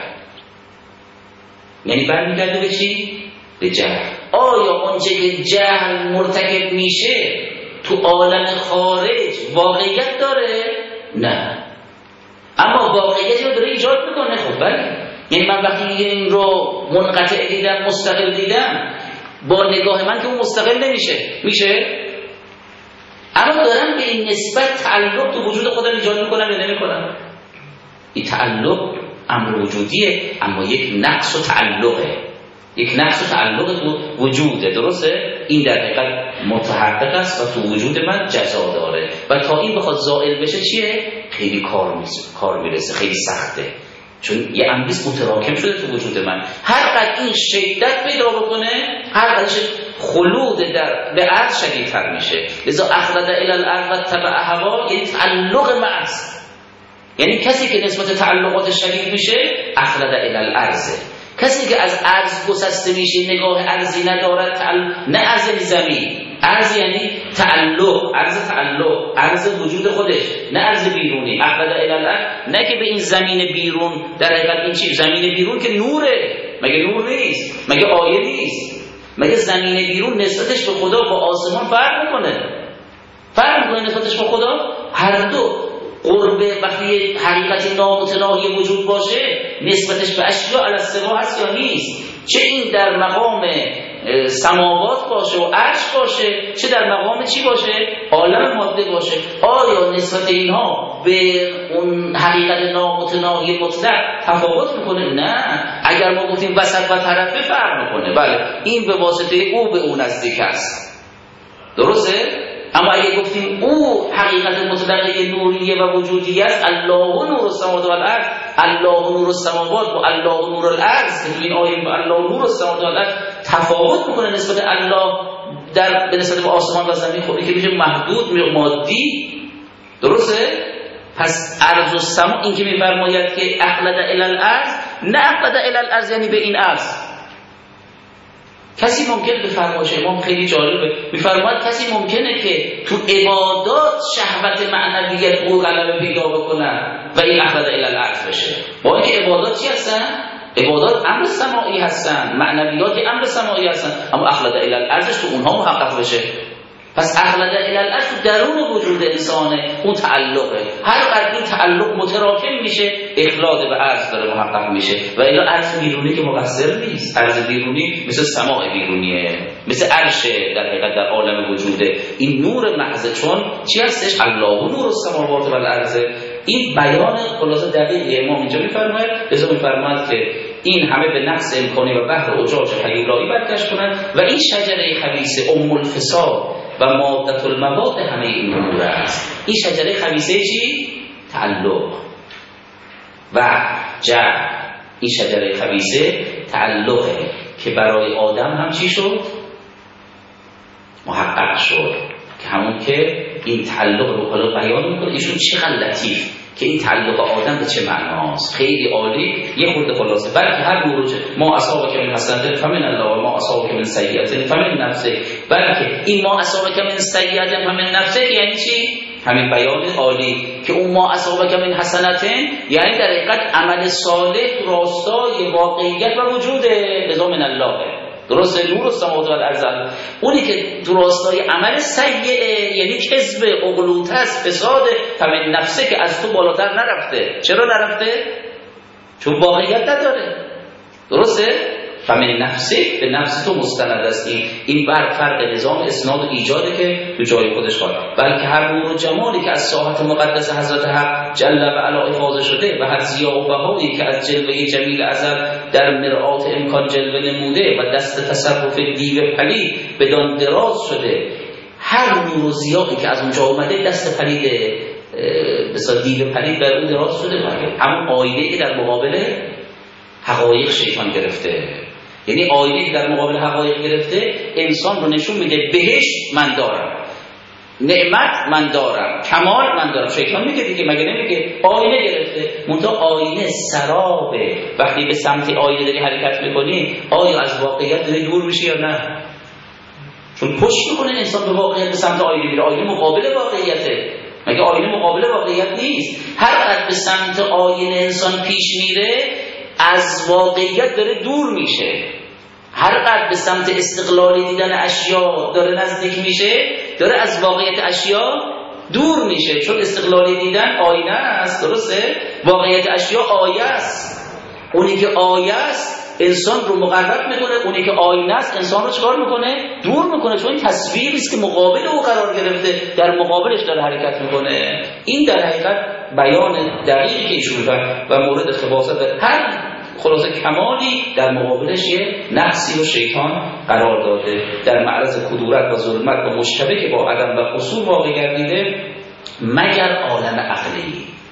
یعنی برمیگرده به چی؟ به جهل. آیا اونچه که جهل مرتکب میشه تو عالم خارج واقعیت داره؟ نه، اما واقعیتی رو داره ایجاد میکنه. خب بله، یعنی من وقتی این رو منقطع دیدم، مستقل دیدم، با نگاه من که اون مستقل نمیشه، میشه؟ اما دارم به این نسبت تعلق تو وجود خودم ایجاد میکنم یا نمیکنم؟ این تعلق امر وجودیه، اما یک نقص و تعلقه، یک نقص و تعلق تو وجوده، درسته؟ این در حقیقت متحقق است و تو وجود من جزا داره و تا این بخواد زائل بشه چیه؟ خیلی کار میرسه، کار میرسه خیلی سخته، چون یه امریز متراکم شده تو وجود من. هر قد این شدت پیدا بکنه، هر قد خلود در به عرض شدیدتر میشه. لذا اخلد الی الارض و تبع هوا، یعنی تعلق محض، یعنی کسی که نسبت تعلقات شدید میشه اخلد الی الارض. کسی که از عرض گسسته میشه، نگاه عرضی ندارد، تعل... نه عرض زمین، عرض یعنی تعلق، عرض تعلق، عرض وجود خودش، نه عرض بیرونی. اخلد الی الارض، نه که به این زمین بیرون، در حقیقت این چی؟ زمین بیرون که نوره، مگه نور نیست؟ مگه آیه نیست؟ مگه زمین بیرون نسبتش به خدا با آسمان فرق میکنه؟ فرق میکنه نسبتش به خدا؟ هر دو قربه وقتی حقیقت نامتناهی وجود باشه نسبتش به اشیاء علی السوا هست یا نیست؟ چه این در مقام سماوات باشه و عرش باشه، چه در مقام چی باشه؟ عالم ماده باشه. آیا نسبت اینها به اون حقیقت نامتناهی مطلق تفاوت میکنه؟ نه. اگر ما گفتیم وسط و طرفه فرق میکنه، بله این به واسطه او به اون نزدیک است، درسته؟ اما اگه گفتیم او حقیقت مطلقه نوریه و وجودی است، الله نور السماوات و الارض، الله نور السماوات و الله نور الارض، این آیه با الله نور السماوات و الارض تفاوت میکنه نسبت الله در به نسبت آسمان و زمین خودی که میشه محدود مادی. درسته؟ پس ارض و سما این که میفرماید که اخلد الی الارض، نه اخلد الی الارض یعنی به این ارض. کسی ممکن بفرماید، امام خیلی جالبه، میفرماید کسی ممکنه که تو عبادات شهوت معنویت او غلبه پیدا بکنه و این اخلد الی الارض بشه. با اینکه عبادات چی هستن؟ عبادات امر سماعی هستن، معنویات امر سماعی هستن، اما اخلد الی الارض تو اونها محقق بشه. پس اخلد الی الارض تو درون وجود انسانه، اون تعلقه. هر قدر این تعلق متراکم میشه اخلاد به ارض داره محقق میشه. و الا ارض بیرونی که مقصر نیست، ارض بیرونی مثل سماع بیرونیه، مثل عرش در حقیقت در عالم وجوده. این نور محض چون چی هستش؟ الله نور السماوات و الارض. این بیان خلاصه دقیق امام اینجا میفرماید. لذا میفرماید که این همه به نقص امکانی و بحر اجاج حیولایی برکش کنند و این شجره خبیثه ام الفساد و مادة المواد همه این امور است. این شجره خبیثه چی؟ تعلق و جعل. این شجره خبیثه تعلقه که برای آدم هم چی شد؟ محقق شد، که همون که این تعلق رو حالا بیان میکنه ایشون چقدر لطیف که این تعلق آدم به چه معناست. خیلی عالی. یه خورده خلاصه بلکه هر موروج ما اصابک من حسنة فمن الله و ما اصابک من سیئة فمن نفسه. بلکه این ما اصابک من سیئة فمن نفسه یعنی چی؟ همین بیان عالی که اون ما اصابک من حسنة یعنی در حقیقت عمل صالح راستای واقعیت و وجوده، رضا من الله. درسته؟ نور السماوات و الارض. اونی که راستای عمل سیئه یعنی کذب، اغلوطه است، فساد، فمن نفسه که از تو بالاتر نرفته. چرا نرفته؟ چون واقعیت نداره. درسته؟ فمن نفسه به نفس تو مستند است. این بر فرق نظام اسناد و ایجاده که تو جای خودش قرار، بلکه هر نور و جمالی که از ساحت مقدس حضرت حق جل و علا افاضه شده و هر ضیاء و بهایی که از جلوه جمیل ازل در مرآت امکان جلوه نموده و دست تصرف دیو پلید بدان دراز شده، هر نور و ضیایی که از اونجا اومده دست پلید بسیار دیو پلید بر اون دراز شده، همون آینه که در مقابل حقایق شیطان گرفته. یعنی آینه که در مقابل حقایق گرفته انسان رو نشون میده بهشت من دارم، نعمت من دارم، کمال من دارم. شیطان میگه دیگه، مگه نمیگه؟ آینه گرفته. منتها آینه سرابه. وقتی به سمت آینه داری حرکت میکنی آیا از واقعیت داری دور میشی یا نه؟ چون پشت میکنه انسان به واقعیت، به سمت آینه میره. آینه مقابل واقعیته، مگه آینه مقابل واقعیت نیست؟ هر قدر به سمت آینه انسان پیش میره از واقعیت داره دور میشه. هر قدر به سمت استقلالی دیدن اشیا داره نزدیک میشه داره از واقعیت اشیا دور میشه. چون استقلالی دیدن آینه است، درسته؟ واقعیت اشیا آیه است. اونی که آیه است انسان رو مقرب میکنه، اونی که آینه است انسان رو چکار میکنه؟ دور میکنه. چون این تصویری است که مقابل او قرار گرفته، در مقابلش داره حرکت میکنه. این در حقیقت بیان دقیقی که ایشون و مورد خباثت در هر خلاصه کمالی در مقابلش یه نقصی و شیطان قرار داده، در معرض کدورت و ظلمت و مشتبه که با عدم و قصور واقع گردیده، مگر عالم عقلی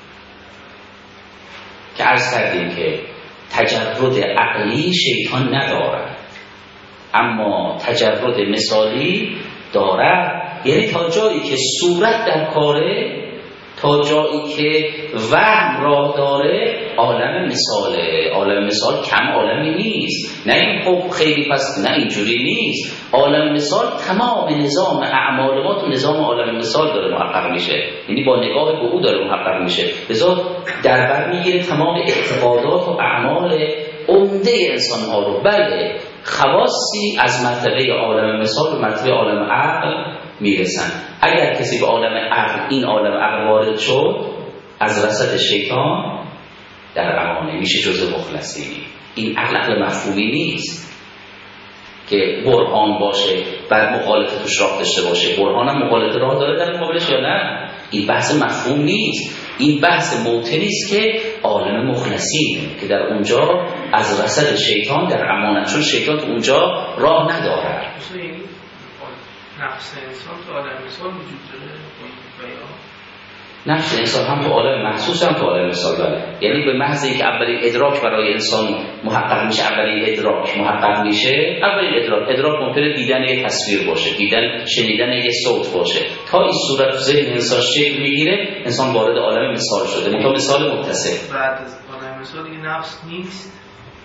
که عرض کردیم که تجرد عقلی شیطان ندارد اما تجرد مثالی دارد. یعنی تا جایی که صورت در کاره، تا جایی که وهم راه داره، عالم مثاله. عالم مثال کم عالمی نیست. نه این خب خیلی پس، نه اینجوری نیست. عالم مثال تمام نظام اعمال ما تو نظام عالم مثال داره محقق میشه، یعنی با نگاه به او داره محقق میشه. لذا در بر میگیره تمام اعتقادات و اعمال عمده انسان ها رو. بله خواصی از مرتبه عالم مثال به مرتبه عالم عقل میرسن. اگر کسی به عالم عقل، این عالم عقل وارد شد، از رصد شیطان در امانه میشه جزء مخلصین. این عقل عقل مفهومی نیست که برهان باشه بعد مخالفت توش راه داشته باشه. برهان هم مخالفت راه داره در مقابلش یا نه؟ این بحث مفهوم نیست. این بحث موطنی است که عالم مخلصین که در اونجا از رصد شیطان در امانت، چون شیطان تو اونجا راه نداره. نفس انسان تو عالم مثال وجود داره نفس انسان هم تو عالم محسوس هم تو عالم مثال داره. یعنی به محض اینکه اولین ادراک برای انسان محقق میشه، اولین ادراک محقق میشه، اولین ادراک ادراک ممکنه دیدن یک تصویر باشه، دیدن شنیدن یک صوت باشه، تا این صورت ذهن انسان شکل میگیره، انسان وارد عالم مثال شده. منتها مثال متصل. بعد از عالم مثال دیگه نفس نیست.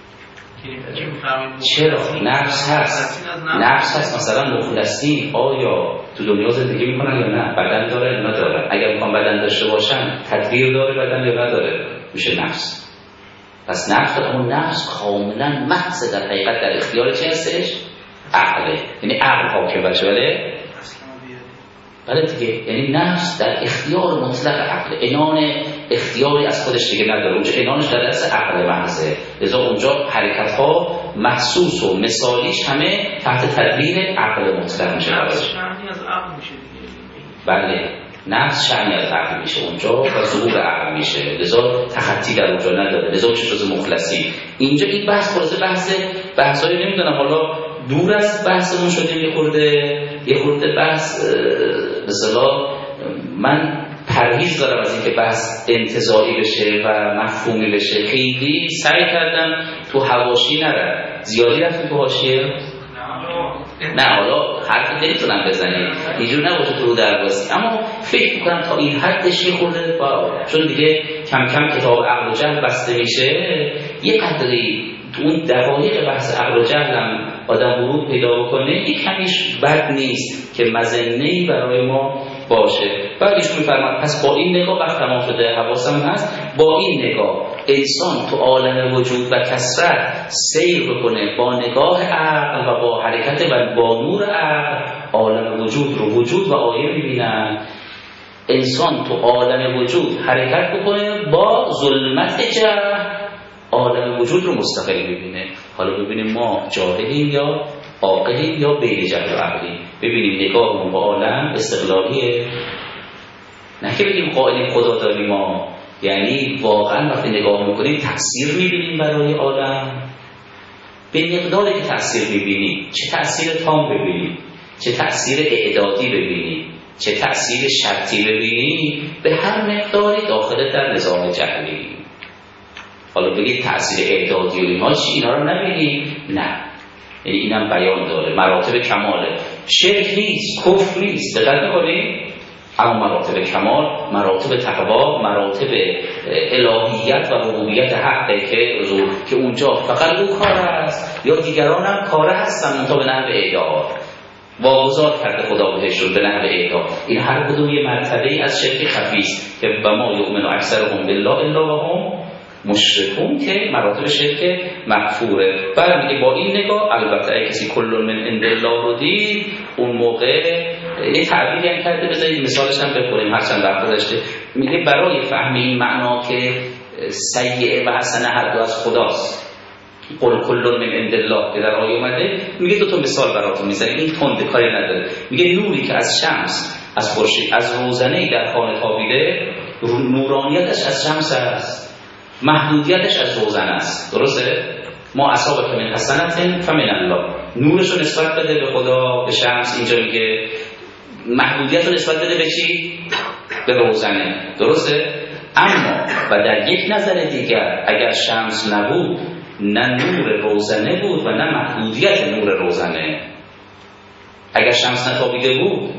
چرا؟ نفس هست. نفس هست. مثلا مخلصین آیا تو دنیا زندگی میکنن یا نه؟ بدن داره یا نداره؟ اگر میخوان بدن داشته باشن تدبیر داره بدن یا نداره؟ میشه نفس. پس نفس، اما نفس کاملا محض در حقیقت در اختیار چه هستش؟ عقله. یعنی عقل حاکم باشه. بله؟ بله دیگه. یعنی نفس در اختیار مطلق عقل، عنان اختیاری از خودش دیگه نداره. اونجا عنانش در دست عقل محضه، لذا اونجا حرکت ها محسوس و مثالیش همه تحت تدبیر عقل مطلق میشه. نفس شأنی از عقل میشه دیگه. بله، نفس شأنی از عقل میشه اونجا و ظهور عقل میشه، لذا تخطی در اونجا نداره، لذا چه جز مخلصی. اینجا این بحث خلاصه بحث بحثایی نمیدونم حالا دور از بحثمون شدیم، یه خورده یه خورده بحث مثلا من پرهیز دارم از اینکه بحث انتزاعی بشه و مفهومی بشه. خیلی سعی کردم تو حواشی نرم. زیادی رفتیم تو حاشیه؟ نه حالا حرفی نمیتونم بزنیم، اینجور نباشه تو رو دربازی، اما فکر میکنم تا این حدش یه خورده با... چون دیگه کم کم کتاب عقل و جهل بسته میشه، یه قدری تو اون دقایق بحث عقل و جهل هم آدم ورود پیدا بکنه، یک کمیش بد نیست که مظنه‌ای برای ما باشه. بعد ایشون میفرماد پس با این نگاه وقت تمام شده، حواسم هست، با این نگاه انسان تو عالم وجود و کثرت سیر بکنه با نگاه عقل و با حرکت و با نور عقل عالم وجود رو وجود و آیه میبینن. انسان تو عالم وجود حرکت بکنه با ظلمت جهل عالم وجود رو مستقل ببینه. حالا ببینیم ما جاهلیم یا عاقلیم یا بین جهل و عقلیم. ببینیم نگاهمون با عالم استقلالیه، نه که بگیم قائلیم خدا داریم ما. یعنی واقعا وقتی نگاه میکنیم تأثیر میبینیم برای عالم، به مقداری که تأثیر میبینیم، چه تأثیر تام ببینیم، چه تأثیر اعدادی ببینیم، چه تأثیر شرطی ببینیم، به هر مقداری داخل در نظام جهلی. حالا بگید تأثیر اعدادی و اینها چی؟ اینا رو نبینیم؟ نه، یعنی اینم بیان داره. مراتب کماله، شرک نیست، کفر نیست، دقت می‌کنید؟ اما مراتب کمال، مراتب تقوا، مراتب الهیت و ربوبیت حقه که که اونجا فقط او کار است یا دیگران هم کاره هستن منتها به نحو اعداد واگذار کرده خدا بهشون به نحو اعداد. این هر کدوم یه مرتبه‌ای از شرک خفی است که و ما یؤمن اکثرهم بالله الا وهم مشرکون، که مراتب شرک مغفوره. بعد میگه با این نگاه البته اگه کسی کل من عند الله رو دید، اون موقع یه تعبیری هم کرده، بذارید مثالش هم بخوریم هرچند وقت داشته. میگه برای فهم این معنا که سیئه و حسنه هر دو از خداست، قل کل من عند الله که در آیه اومده، میگه دو تا مثال براتون میزنه، این تند کاری نداره. میگه نوری که از شمس، از خورشید، از روزنه در خانه تابیده، نورانیتش از شمس است، محدودیتش از روزنه است. درسته؟ ما اصابه که من حسنت فمن الله، نورش رو نسبت بده به خدا، به شمس. اینجا میگه محدودیت رو نسبت بده به چی؟ به روزنه. درسته؟ اما و در یک نظر دیگر اگر شمس نبود، نه نور روزنه بود و نه محدودیت نور روزنه. اگر شمس نتابیده بود،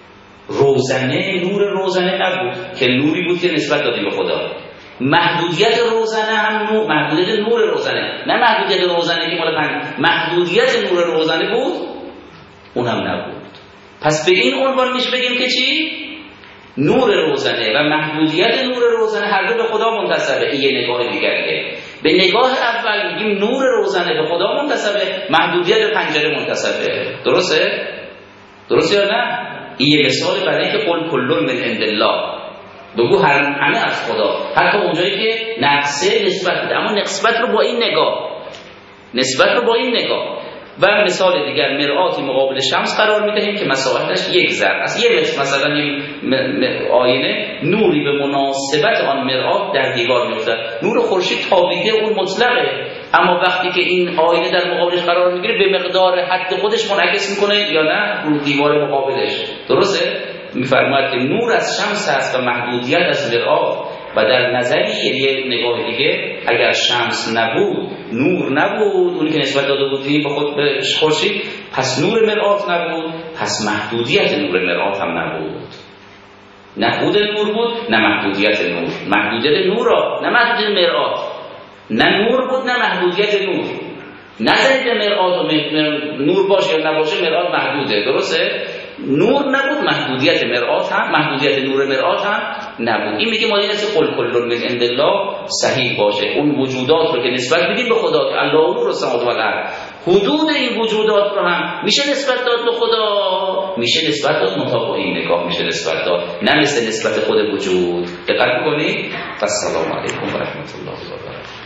روزنه نور روزنه نبود که نوری بود که نسبت دادیم به خدا. محدودیت روزنه هم نور، محدودیت نور روزنه، نه محدودیت روزنه که مال پنج، محدودیت نور روزنه بود، اونم نبود. پس به این عنوان میشه بگیم که چی؟ نور روزنه و محدودیت نور روزنه هر دو به خدا منتسبه. این یه نگاه دیگریه. به نگاه اول میگیم نور روزنه به خدا منتسبه، محدودیت به پنجره منتسبه. درسته؟ درسته یا نه؟ این یه مثال برای اینکه قل کل من عند الله، بگو هر همه از خدا، حتی اونجایی که نقصه نسبت بده، اما نسبت رو با این نگاه، نسبت رو با این نگاه. و مثال دیگر مرآتی مقابل شمس قرار میدهیم که مساحتش یک ذره است. یه مثلا این آینه نوری به مناسبت آن مرآت در دیوار میفته. نور خورشید تابیده اون مطلقه، اما وقتی که این آینه در مقابلش قرار میگیره به مقدار حد خودش منعکس میکنه یا نه رو دیوار مقابلش. درسته؟ میفرماید که نور از شمس است و محدودیت از مرآت. و در نظری یه نگاه دیگه اگر شمس نبود، نور نبود، اونی که نسبت داده بودیم به خود به خورشید، پس نور مرآت نبود، پس محدودیت نور مرآت هم نبود. نه بود نور بود، نه محدودیت نور. محدودیت نور را، نه محدودیت مرآت. نه نور بود، نه محدودیت نور. نظری به مرآت و نور باشه یا نباشه، مرآت محدوده، درسته؟ نور نبود، محدودیت مرآت هم، محدودیت نور مرآت هم نبود. این میگه ما این است قل کل من عند الله صحیح باشه. اون وجودات رو که نسبت بدیم به خدا که الله نور السماوات و الارض، حدود این وجودات رو هم میشه نسبت داد به خدا، میشه نسبت داد مطابق این نگاه میشه نسبت داد، نه مثل نسبت خود وجود. دقت کنید. السلام علیکم و رحمت الله و برکاته.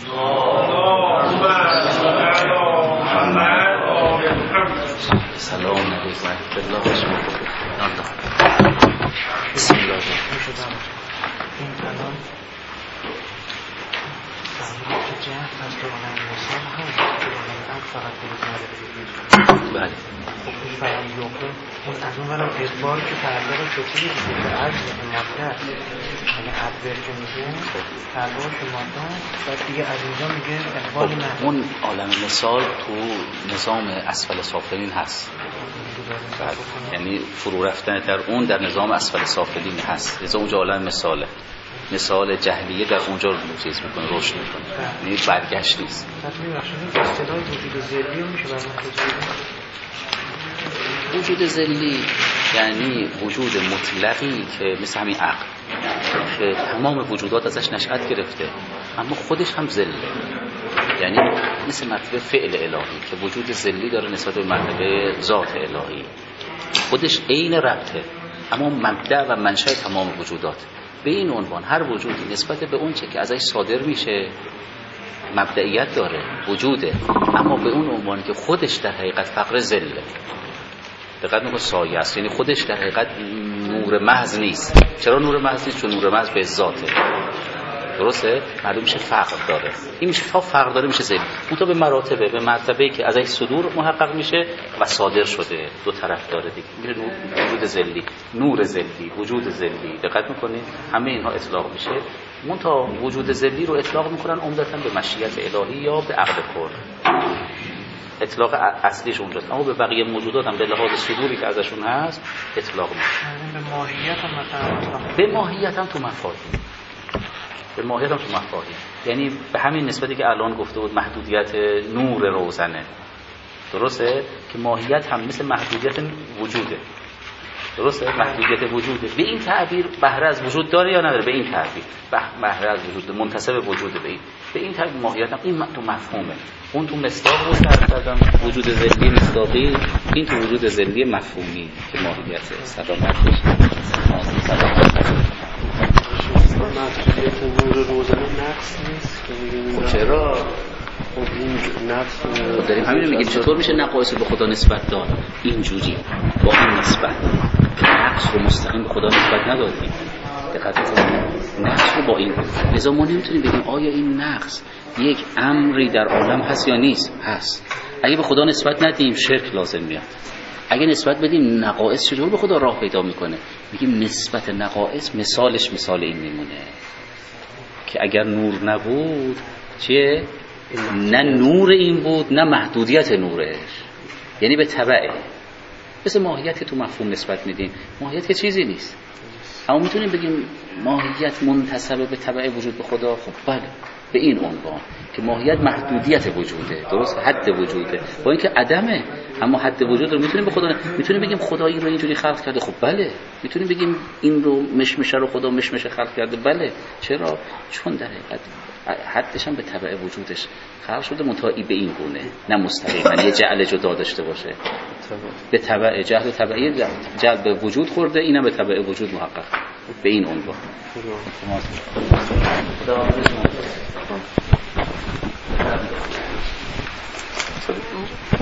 سلام علیکم و رحمت الله و برکاته. بسم الله الرحمن الرحیم. این الان فهمید که جهت از دوران مثال هم دوران هم فقط بودید. بله. خب این بیان یوکه اون از اون برم ادبار که تعلق شکلی دیگه که عرض ماده یعنی ادبر که میگه تعلق ماده بعد دیگه از اینجا میگه اقبال نه. اون عالم مثال تو نظام اسفل سافلین هست. یعنی فرو رفتن در اون در نظام اسفل سافلین هست. لذا اونجا عالم مثاله. مثال جهلیه در اونجا رو چیز میکنه، رشد میکنه. یعنی برگشت نیست. تطبیق بخشید اصطلاح وجود ذلی رو میشه برای وجود ذلی یعنی وجود مطلقی که مثل همین عقل که تمام وجودات ازش نشأت گرفته اما خودش هم ذله. یعنی مثل مرتبه فعل الهی که وجود ذلی داره نسبت به مرتبه ذات الهی، خودش عین ربطه اما مبدأ و منشأ تمام وجودات. به این عنوان هر وجودی نسبت به اون چه که ازش صادر میشه مبدئیت داره، وجوده، اما به اون عنوان که خودش در حقیقت فقر ذله. دقت میکنه سایه است، یعنی خودش در حقیقت نور محض نیست. چرا نور محض نیست؟ چون نور محض به ذاته، درسته؟ معلوم میشه فقر داره. این میشه تا فقر داره میشه ذل. اون تا به مراتبه، به مرتبه‌ای که ازش صدور محقق میشه و صادر شده، دو طرف داره دیگه. میشه وجود ذلی، نور ذلی، وجود ذلی. دقت میکنید همه اینها اطلاق میشه. اون تا وجود ذلی رو اطلاق میکنن عمدتاً به مشیت الهی یا به عقل کل. اطلاق اصلیش اونجاست، اما به بقیه موجودات هم به لحاظ صدوری که ازشون هست اطلاق میشه. به ماهیت هم مثلا به ماهیت هم تو مفاهیم، به ماهیت هم تو مفاهیم، یعنی به همین نسبتی که الان گفته بود محدودیت نور روزنه، درسته؟ که ماهیت هم مثل محدودیت وجوده، درسته؟ محدودیت وجوده. به این تعبیر بهره از وجود داره یا نداره؟ به این تعبیر بهره از وجود، منتسب وجوده. به این به این تعبیر ماهیت هم این تو مفهومه. اون تو مصداق بود کردم وجود ذلی مصداقی، این تو وجود ذلی مفهومی که ماهیت سلامت بشه. محدودیت نور روزنه نقص نیست که میگیم چرا؟ خب این نقص داریم همین رو میگیم چطور میشه نقایص به خدا نسبت داد؟ اینجوری با این نسبت نقص رو مستقیم به خدا نسبت ندادیم. دقت کنید نقص رو با این، لذا ما نمیتونیم بگیم آیا این نقص یک امری در عالم هست یا نیست. هست. اگه به خدا نسبت ندیم شرک لازم میاد. اگه نسبت بدیم نقائص چطور به خدا راه پیدا میکنه؟ میگیم نسبت نقائص مثالش مثال این میمونه که اگر نور نبود چیه؟ نه نور این بود نه محدودیت نورش، یعنی به تبعه. مثل ماهیت که تو مفهوم نسبت میدیم، ماهیت که چیزی نیست، اما میتونیم بگیم ماهیت منتسب به تبع وجود به خدا. خب بله، به این عنوان که ماهیت محدودیت وجوده، درست؟ حد وجوده، با اینکه عدمه، اما حد وجود رو میتونیم به خدا، میتونیم بگیم خدا این رو اینجوری خلق کرده. خب بله، میتونیم بگیم این رو مشمشه رو خدا مشمشه خلق کرده. بله. چرا؟ چون در حقیقت حدش هم به تبع وجودش خلق شده، منتهی به این گونه، نه مستقیما یه جعل جدا داشته باشه. به تبع جهل تبعی جعل به وجود خورده، اینم به تبع وجود محقق به این عنوان. خدا